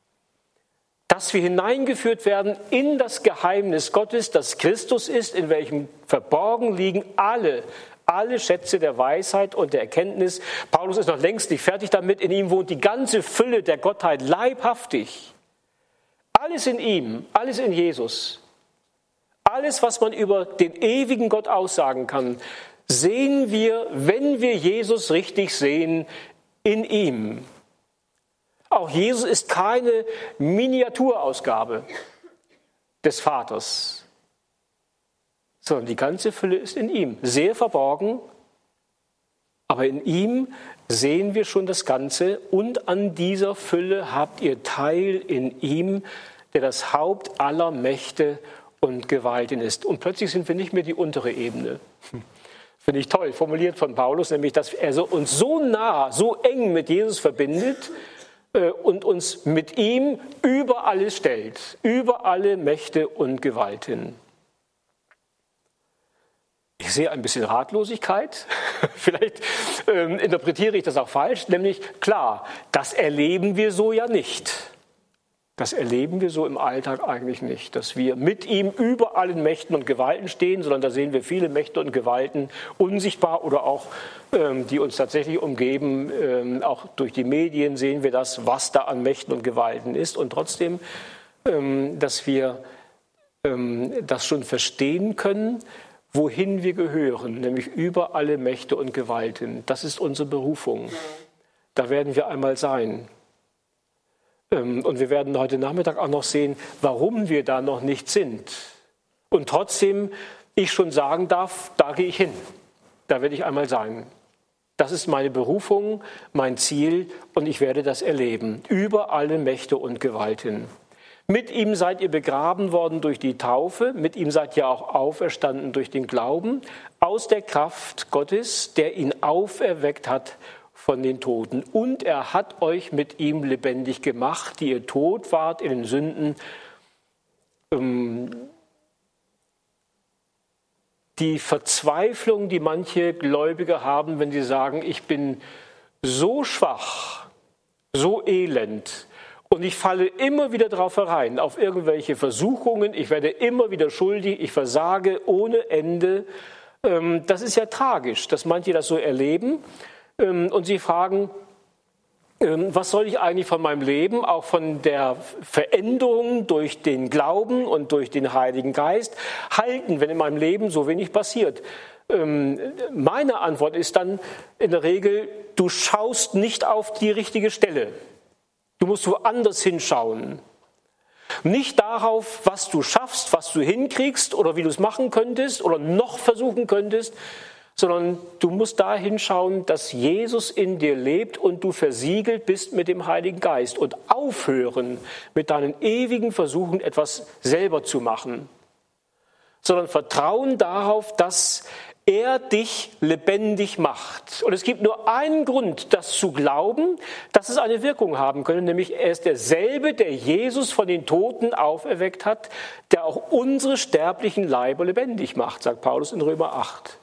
Dass wir hineingeführt werden in das Geheimnis Gottes, das Christus ist, in welchem verborgen liegen alle, alle Schätze der Weisheit und der Erkenntnis. Paulus ist noch längst nicht fertig damit, in ihm wohnt die ganze Fülle der Gottheit leibhaftig. Alles in ihm, alles in Jesus, alles, was man über den ewigen Gott aussagen kann, sehen wir, wenn wir Jesus richtig sehen, in ihm. Auch Jesus ist keine Miniaturausgabe des Vaters, sondern die ganze Fülle ist in ihm, sehr verborgen, aber in ihm sehen wir schon das Ganze, und an dieser Fülle habt ihr Teil in ihm, der das Haupt aller Mächte und Gewalten ist. Und plötzlich sind wir nicht mehr die untere Ebene. Finde ich toll, formuliert von Paulus, nämlich, dass er so, uns so nah, so eng mit Jesus verbindet äh, und uns mit ihm über alles stellt, über alle Mächte und Gewalten. Ich sehe ein bisschen Ratlosigkeit, vielleicht ähm, interpretiere ich das auch falsch, nämlich klar, das erleben wir so ja nicht. Das erleben wir so im Alltag eigentlich nicht, dass wir mit ihm über allen Mächten und Gewalten stehen, sondern da sehen wir viele Mächte und Gewalten unsichtbar oder auch, ähm, die uns tatsächlich umgeben. Ähm, auch durch die Medien sehen wir das, was da an Mächten und Gewalten ist. Und trotzdem, ähm, dass wir ähm, das schon verstehen können, wohin wir gehören, nämlich über alle Mächte und Gewalten. Das ist unsere Berufung. Da werden wir einmal sein. Und wir werden heute Nachmittag auch noch sehen, warum wir da noch nicht sind. Und trotzdem ich schon sagen darf, da gehe ich hin. Da werde ich einmal sein. Das ist meine Berufung, mein Ziel, und ich werde das erleben. Über alle Mächte und Gewalten. Mit ihm seid ihr begraben worden durch die Taufe, mit ihm seid ihr auch auferstanden durch den Glauben, aus der Kraft Gottes, der ihn auferweckt hat von den Toten. Und er hat euch mit ihm lebendig gemacht, die ihr tot wart in den Sünden. Die Verzweiflung, die manche Gläubige haben, wenn sie sagen, ich bin so schwach, so elend und ich falle immer wieder drauf herein, auf irgendwelche Versuchungen, ich werde immer wieder schuldig, ich versage ohne Ende. Das ist ja tragisch, dass manche das so erleben und sie fragen, was soll ich eigentlich von meinem Leben, auch von der Veränderung durch den Glauben und durch den Heiligen Geist halten, wenn in meinem Leben so wenig passiert? Meine Antwort ist dann in der Regel, du schaust nicht auf die richtige Stelle. Du musst woanders hinschauen. Nicht darauf, was du schaffst, was du hinkriegst oder wie du es machen könntest oder noch versuchen könntest, sondern du musst da hinschauen, dass Jesus in dir lebt und du versiegelt bist mit dem Heiligen Geist und aufhören mit deinen ewigen Versuchen, etwas selber zu machen, sondern vertrauen darauf, dass er dich lebendig macht. Und es gibt nur einen Grund, das zu glauben, dass es eine Wirkung haben könnte, nämlich er ist derselbe, der Jesus von den Toten auferweckt hat, der auch unsere sterblichen Leiber lebendig macht, sagt Paulus in Römer acht.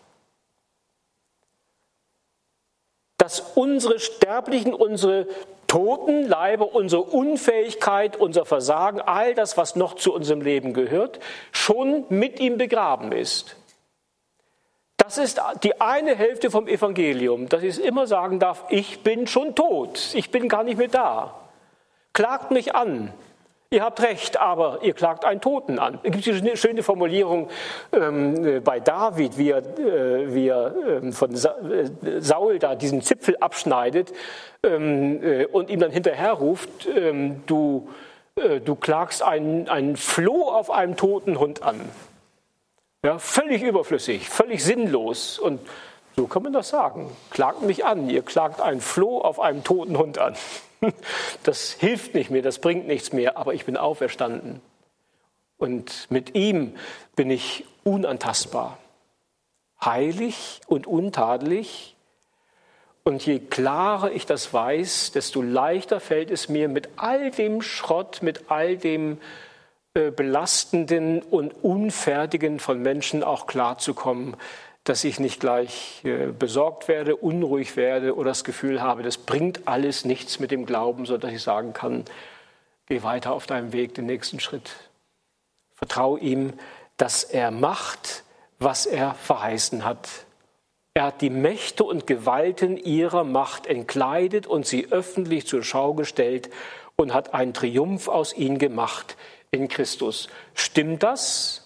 Dass unsere sterblichen, unsere toten Leiber, unsere Unfähigkeit, unser Versagen, all das, was noch zu unserem Leben gehört, schon mit ihm begraben ist. Das ist die eine Hälfte vom Evangelium, dass ich immer sagen darf, ich bin schon tot, ich bin gar nicht mehr da. Klagt mich an. Ihr habt recht, aber ihr klagt einen Toten an. Es gibt eine schöne Formulierung ähm, bei David, wie er, äh, wie er ähm, von Sa- äh, Saul da diesen Zipfel abschneidet ähm, äh, und ihm dann hinterher ruft, ähm, du, äh, du klagst einen, einen Floh auf einem toten Hund an. Ja, völlig überflüssig, völlig sinnlos. Und so kann man das sagen. Klagt mich an, ihr klagt einen Floh auf einem toten Hund an. Das hilft nicht mehr, das bringt nichts mehr, aber ich bin auferstanden. Und mit ihm bin ich unantastbar, heilig und untadelig. Und je klarer ich das weiß, desto leichter fällt es mir, mit all dem Schrott, mit all dem äh, Belastenden und Unfertigen von Menschen auch klarzukommen, dass ich nicht gleich äh, besorgt werde, unruhig werde oder das Gefühl habe, das bringt alles nichts mit dem Glauben, sodass ich sagen kann, geh weiter auf deinem Weg, den nächsten Schritt. Vertrau ihm, dass er macht, was er verheißen hat. Er hat die Mächte und Gewalten ihrer Macht entkleidet und sie öffentlich zur Schau gestellt und hat einen Triumph aus ihnen gemacht in Christus. Stimmt das?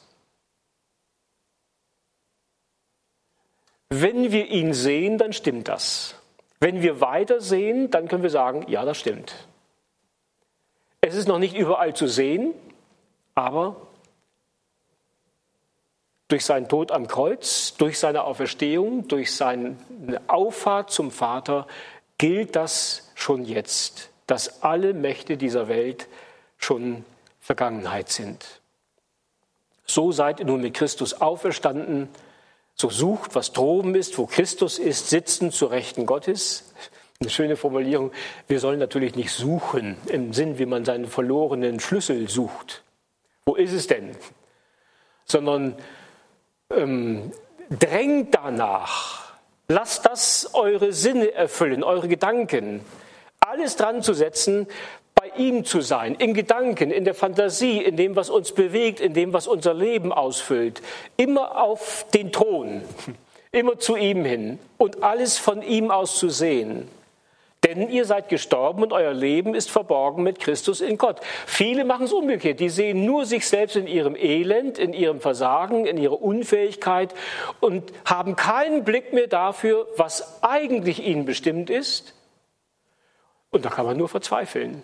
Wenn wir ihn sehen, dann stimmt das. Wenn wir weiter sehen, dann können wir sagen, ja, das stimmt. Es ist noch nicht überall zu sehen, aber durch seinen Tod am Kreuz, durch seine Auferstehung, durch seine Auffahrt zum Vater gilt das schon jetzt, dass alle Mächte dieser Welt schon Vergangenheit sind. So seid ihr nun mit Christus auferstanden. So sucht, was droben ist, wo Christus ist, sitzen zur Rechten Gottes. Eine schöne Formulierung. Wir sollen natürlich nicht suchen, im Sinn, wie man seinen verlorenen Schlüssel sucht. Wo ist es denn? Sondern ähm, drängt danach. Lasst das eure Sinne erfüllen, eure Gedanken. Alles dran zu setzen, bei ihm zu sein, in Gedanken, in der Fantasie, in dem, was uns bewegt, in dem, was unser Leben ausfüllt. Immer auf den Thron, immer zu ihm hin und alles von ihm aus zu sehen. Denn ihr seid gestorben und euer Leben ist verborgen mit Christus in Gott. Viele machen es umgekehrt. Die sehen nur sich selbst in ihrem Elend, in ihrem Versagen, in ihrer Unfähigkeit und haben keinen Blick mehr dafür, was eigentlich ihnen bestimmt ist. Und da kann man nur verzweifeln.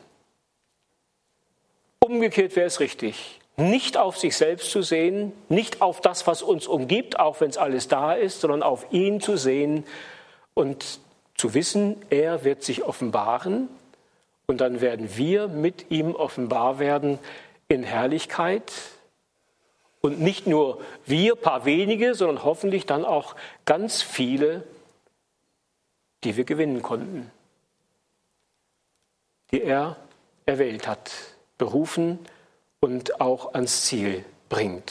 Umgekehrt wäre es richtig, nicht auf sich selbst zu sehen, nicht auf das, was uns umgibt, auch wenn es alles da ist, sondern auf ihn zu sehen und zu wissen, er wird sich offenbaren und dann werden wir mit ihm offenbar werden in Herrlichkeit. Und nicht nur wir, paar wenige, sondern hoffentlich dann auch ganz viele, die wir gewinnen konnten, die er erwählt hat, berufen und auch ans Ziel bringt.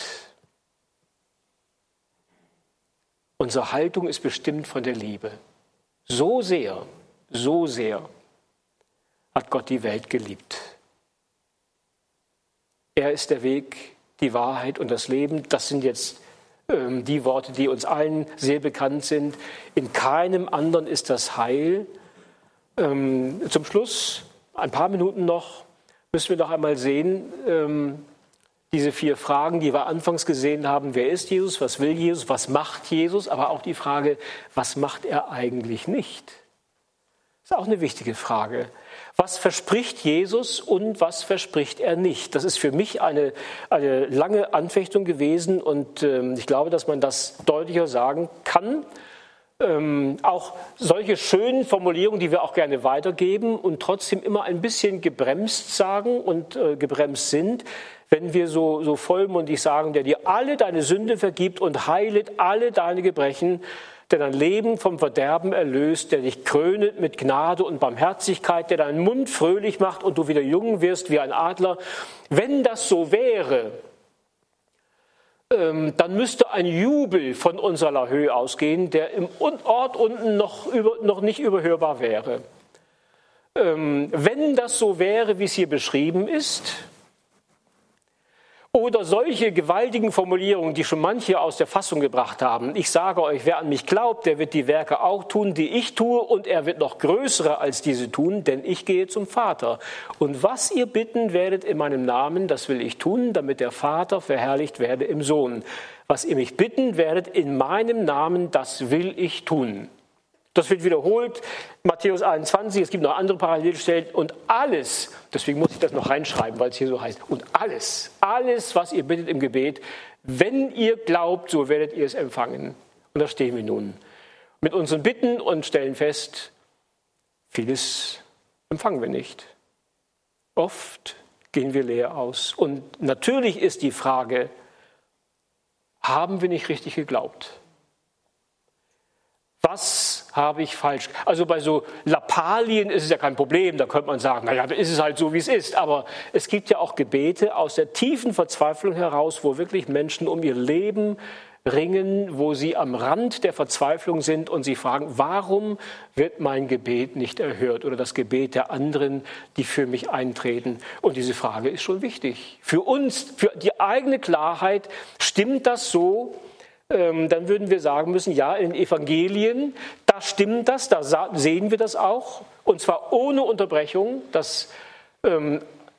Unsere Haltung ist bestimmt von der Liebe. So sehr, so sehr hat Gott die Welt geliebt. Er ist der Weg, die Wahrheit und das Leben. Das sind jetzt ähm, die Worte, die uns allen sehr bekannt sind. In keinem anderen ist das Heil. Ähm, zum Schluss, ein paar Minuten noch, müssen wir noch einmal sehen, ähm, diese vier Fragen, die wir anfangs gesehen haben. Wer ist Jesus? Was will Jesus? Was macht Jesus? Aber auch die Frage, was macht er eigentlich nicht? Das ist auch eine wichtige Frage. Was verspricht Jesus und was verspricht er nicht? Das ist für mich eine, eine lange Anfechtung gewesen und ähm, ich glaube, dass man das deutlicher sagen kann. Ähm, auch solche schönen Formulierungen, die wir auch gerne weitergeben und trotzdem immer ein bisschen gebremst sagen und äh, gebremst sind, wenn wir so, so vollmundig sagen, der dir alle deine Sünde vergibt und heilet alle deine Gebrechen, der dein Leben vom Verderben erlöst, der dich krönet mit Gnade und Barmherzigkeit, der deinen Mund fröhlich macht und du wieder jung wirst wie ein Adler. Wenn das so wäre, ähm, dann müsste ein Jubel von unserer Höhe ausgehen, der im Ort unten noch, über, noch nicht überhörbar wäre. Ähm, wenn das so wäre, wie es hier beschrieben ist, oder solche gewaltigen Formulierungen, die schon manche aus der Fassung gebracht haben. Ich sage euch, wer an mich glaubt, der wird die Werke auch tun, die ich tue, und er wird noch größere als diese tun, denn ich gehe zum Vater. Und was ihr bitten werdet in meinem Namen, das will ich tun, damit der Vater verherrlicht werde im Sohn. Was ihr mich bitten werdet in meinem Namen, das will ich tun. Das wird wiederholt, Matthäus einundzwanzig, es gibt noch andere Parallelstellen und alles, deswegen muss ich das noch reinschreiben, weil es hier so heißt, und alles, alles, was ihr bittet im Gebet, wenn ihr glaubt, so werdet ihr es empfangen. Und da stehen wir nun mit unseren Bitten und stellen fest, vieles empfangen wir nicht. Oft gehen wir leer aus. Und natürlich ist die Frage, haben wir nicht richtig geglaubt? Was habe ich falsch? Also bei so Lappalien ist es ja kein Problem, da könnte man sagen, naja, da ist es halt so, wie es ist. Aber es gibt ja auch Gebete aus der tiefen Verzweiflung heraus, wo wirklich Menschen um ihr Leben ringen, wo sie am Rand der Verzweiflung sind und sie fragen, warum wird mein Gebet nicht erhört oder das Gebet der anderen, die für mich eintreten? Und diese Frage ist schon wichtig. Für uns, für die eigene Klarheit, stimmt das so? Dann würden wir sagen müssen, ja, in den Evangelien, da stimmt das, da sehen wir das auch, und zwar ohne Unterbrechung, dass ähm,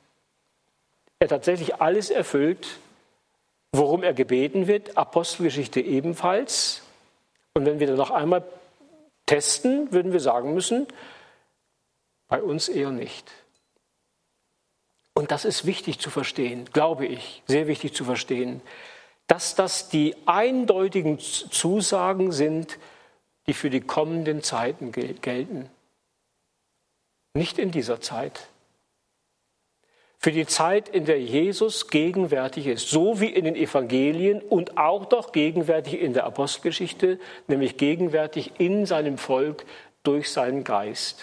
er tatsächlich alles erfüllt, worum er gebeten wird, Apostelgeschichte ebenfalls. Und wenn wir dann noch einmal testen, würden wir sagen müssen, bei uns eher nicht. Und das ist wichtig zu verstehen, glaube ich, sehr wichtig zu verstehen, dass das die eindeutigen Zusagen sind, die für die kommenden Zeiten gelten. Nicht in dieser Zeit. Für die Zeit, in der Jesus gegenwärtig ist, so wie in den Evangelien und auch doch gegenwärtig in der Apostelgeschichte, nämlich gegenwärtig in seinem Volk durch seinen Geist.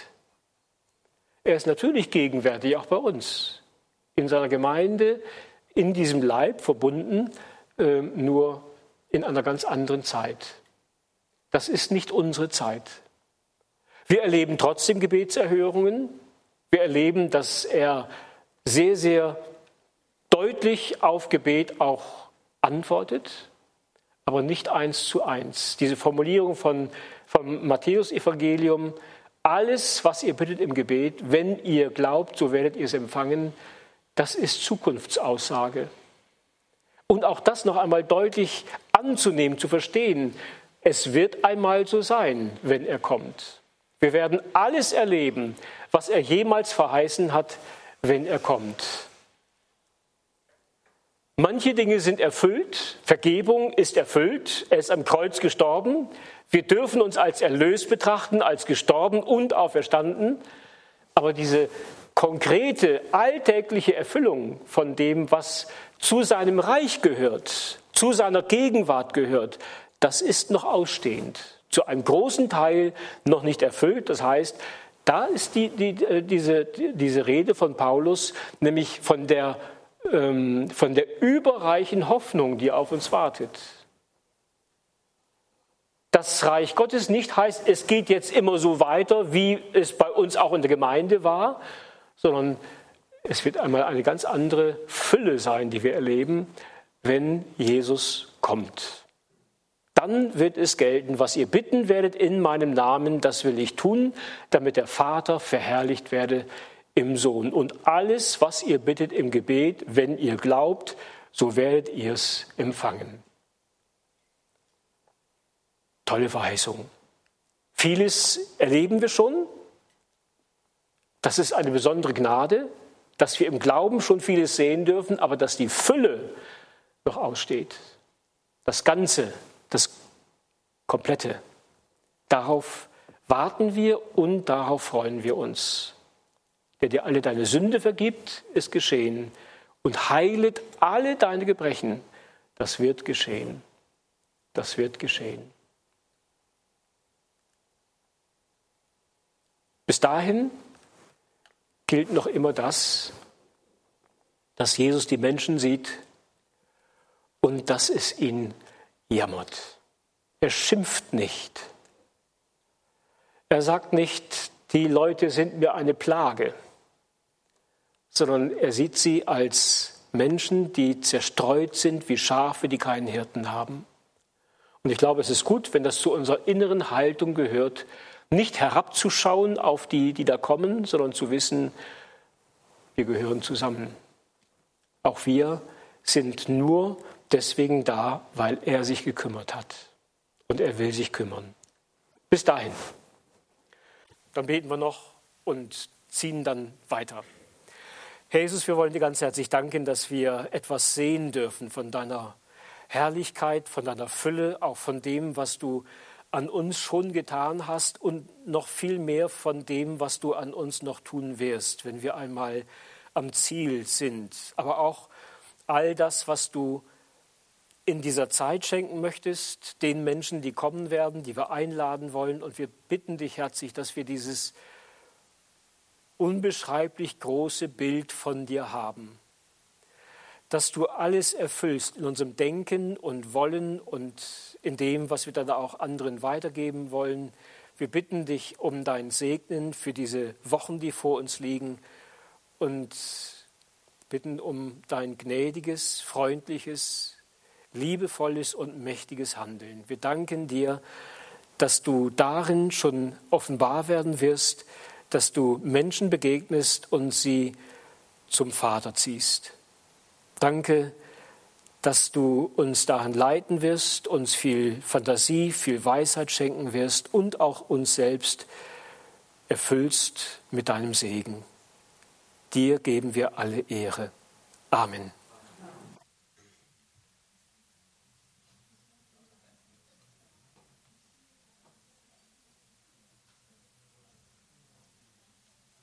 Er ist natürlich gegenwärtig auch bei uns, in seiner Gemeinde, in diesem Leib verbunden, nur in einer ganz anderen Zeit. Das ist nicht unsere Zeit. Wir erleben trotzdem Gebetserhörungen. Wir erleben, dass er sehr, sehr deutlich auf Gebet auch antwortet, aber nicht eins zu eins. Diese Formulierung von, vom Matthäus-Evangelium, alles, was ihr bittet im Gebet, wenn ihr glaubt, so werdet ihr es empfangen, das ist Zukunftsaussage. Und auch das noch einmal deutlich anzunehmen, zu verstehen. Es wird einmal so sein, wenn er kommt. Wir werden alles erleben, was er jemals verheißen hat, wenn er kommt. Manche Dinge sind erfüllt, Vergebung ist erfüllt, er ist am Kreuz gestorben. Wir dürfen uns als erlöst betrachten, als gestorben und auferstanden. Aber diese konkrete, alltägliche Erfüllung von dem, was zu seinem Reich gehört, zu seiner Gegenwart gehört, das ist noch ausstehend. zu einem großen Teil noch nicht erfüllt. Das heißt, da ist die, die, diese, diese Rede von Paulus, nämlich von der, ähm, von der überreichen Hoffnung, die auf uns wartet. Das Reich Gottes nicht heißt, es geht jetzt immer so weiter, wie es bei uns auch in der Gemeinde war, sondern es wird einmal eine ganz andere Fülle sein, die wir erleben, wenn Jesus kommt. Dann wird es gelten, was ihr bitten werdet in meinem Namen, das will ich tun, damit der Vater verherrlicht werde im Sohn. Und alles, was ihr bittet im Gebet, wenn ihr glaubt, so werdet ihr es empfangen. Tolle Verheißung. Vieles erleben wir schon. Das ist eine besondere Gnade, dass wir im Glauben schon vieles sehen dürfen, aber dass die Fülle noch aussteht. Das Ganze, das Komplette. Darauf warten wir und darauf freuen wir uns. Der dir alle deine Sünde vergibt, ist geschehen, und heilet alle deine Gebrechen. Das wird geschehen. Das wird geschehen. Bis dahin gilt noch immer das, dass Jesus die Menschen sieht und dass es ihn jammert. Er schimpft nicht. Er sagt nicht, die Leute sind mir eine Plage, sondern er sieht sie als Menschen, die zerstreut sind wie Schafe, die keinen Hirten haben. Und ich glaube, es ist gut, wenn das zu unserer inneren Haltung gehört, nicht herabzuschauen auf die, die da kommen, sondern zu wissen, wir gehören zusammen. Auch wir sind nur deswegen da, weil er sich gekümmert hat. Und er will sich kümmern. Bis dahin. Dann beten wir noch und ziehen dann weiter. Herr Jesus, wir wollen dir ganz herzlich danken, dass wir etwas sehen dürfen von deiner Herrlichkeit, von deiner Fülle, auch von dem, was du an uns schon getan hast und noch viel mehr von dem, was du an uns noch tun wirst, wenn wir einmal am Ziel sind. Aber auch all das, was du in dieser Zeit schenken möchtest, den Menschen, die kommen werden, die wir einladen wollen. Und wir bitten dich herzlich, dass wir dieses unbeschreiblich große Bild von dir haben. Dass du alles erfüllst in unserem Denken und Wollen und in dem, was wir dann auch anderen weitergeben wollen. Wir bitten dich um dein Segnen für diese Wochen, die vor uns liegen, und bitten um dein gnädiges, freundliches, liebevolles und mächtiges Handeln. Wir danken dir, dass du darin schon offenbar werden wirst, dass du Menschen begegnest und sie zum Vater ziehst. Danke, dass du uns daran leiten wirst, uns viel Fantasie, viel Weisheit schenken wirst und auch uns selbst erfüllst mit deinem Segen. Dir geben wir alle Ehre. Amen.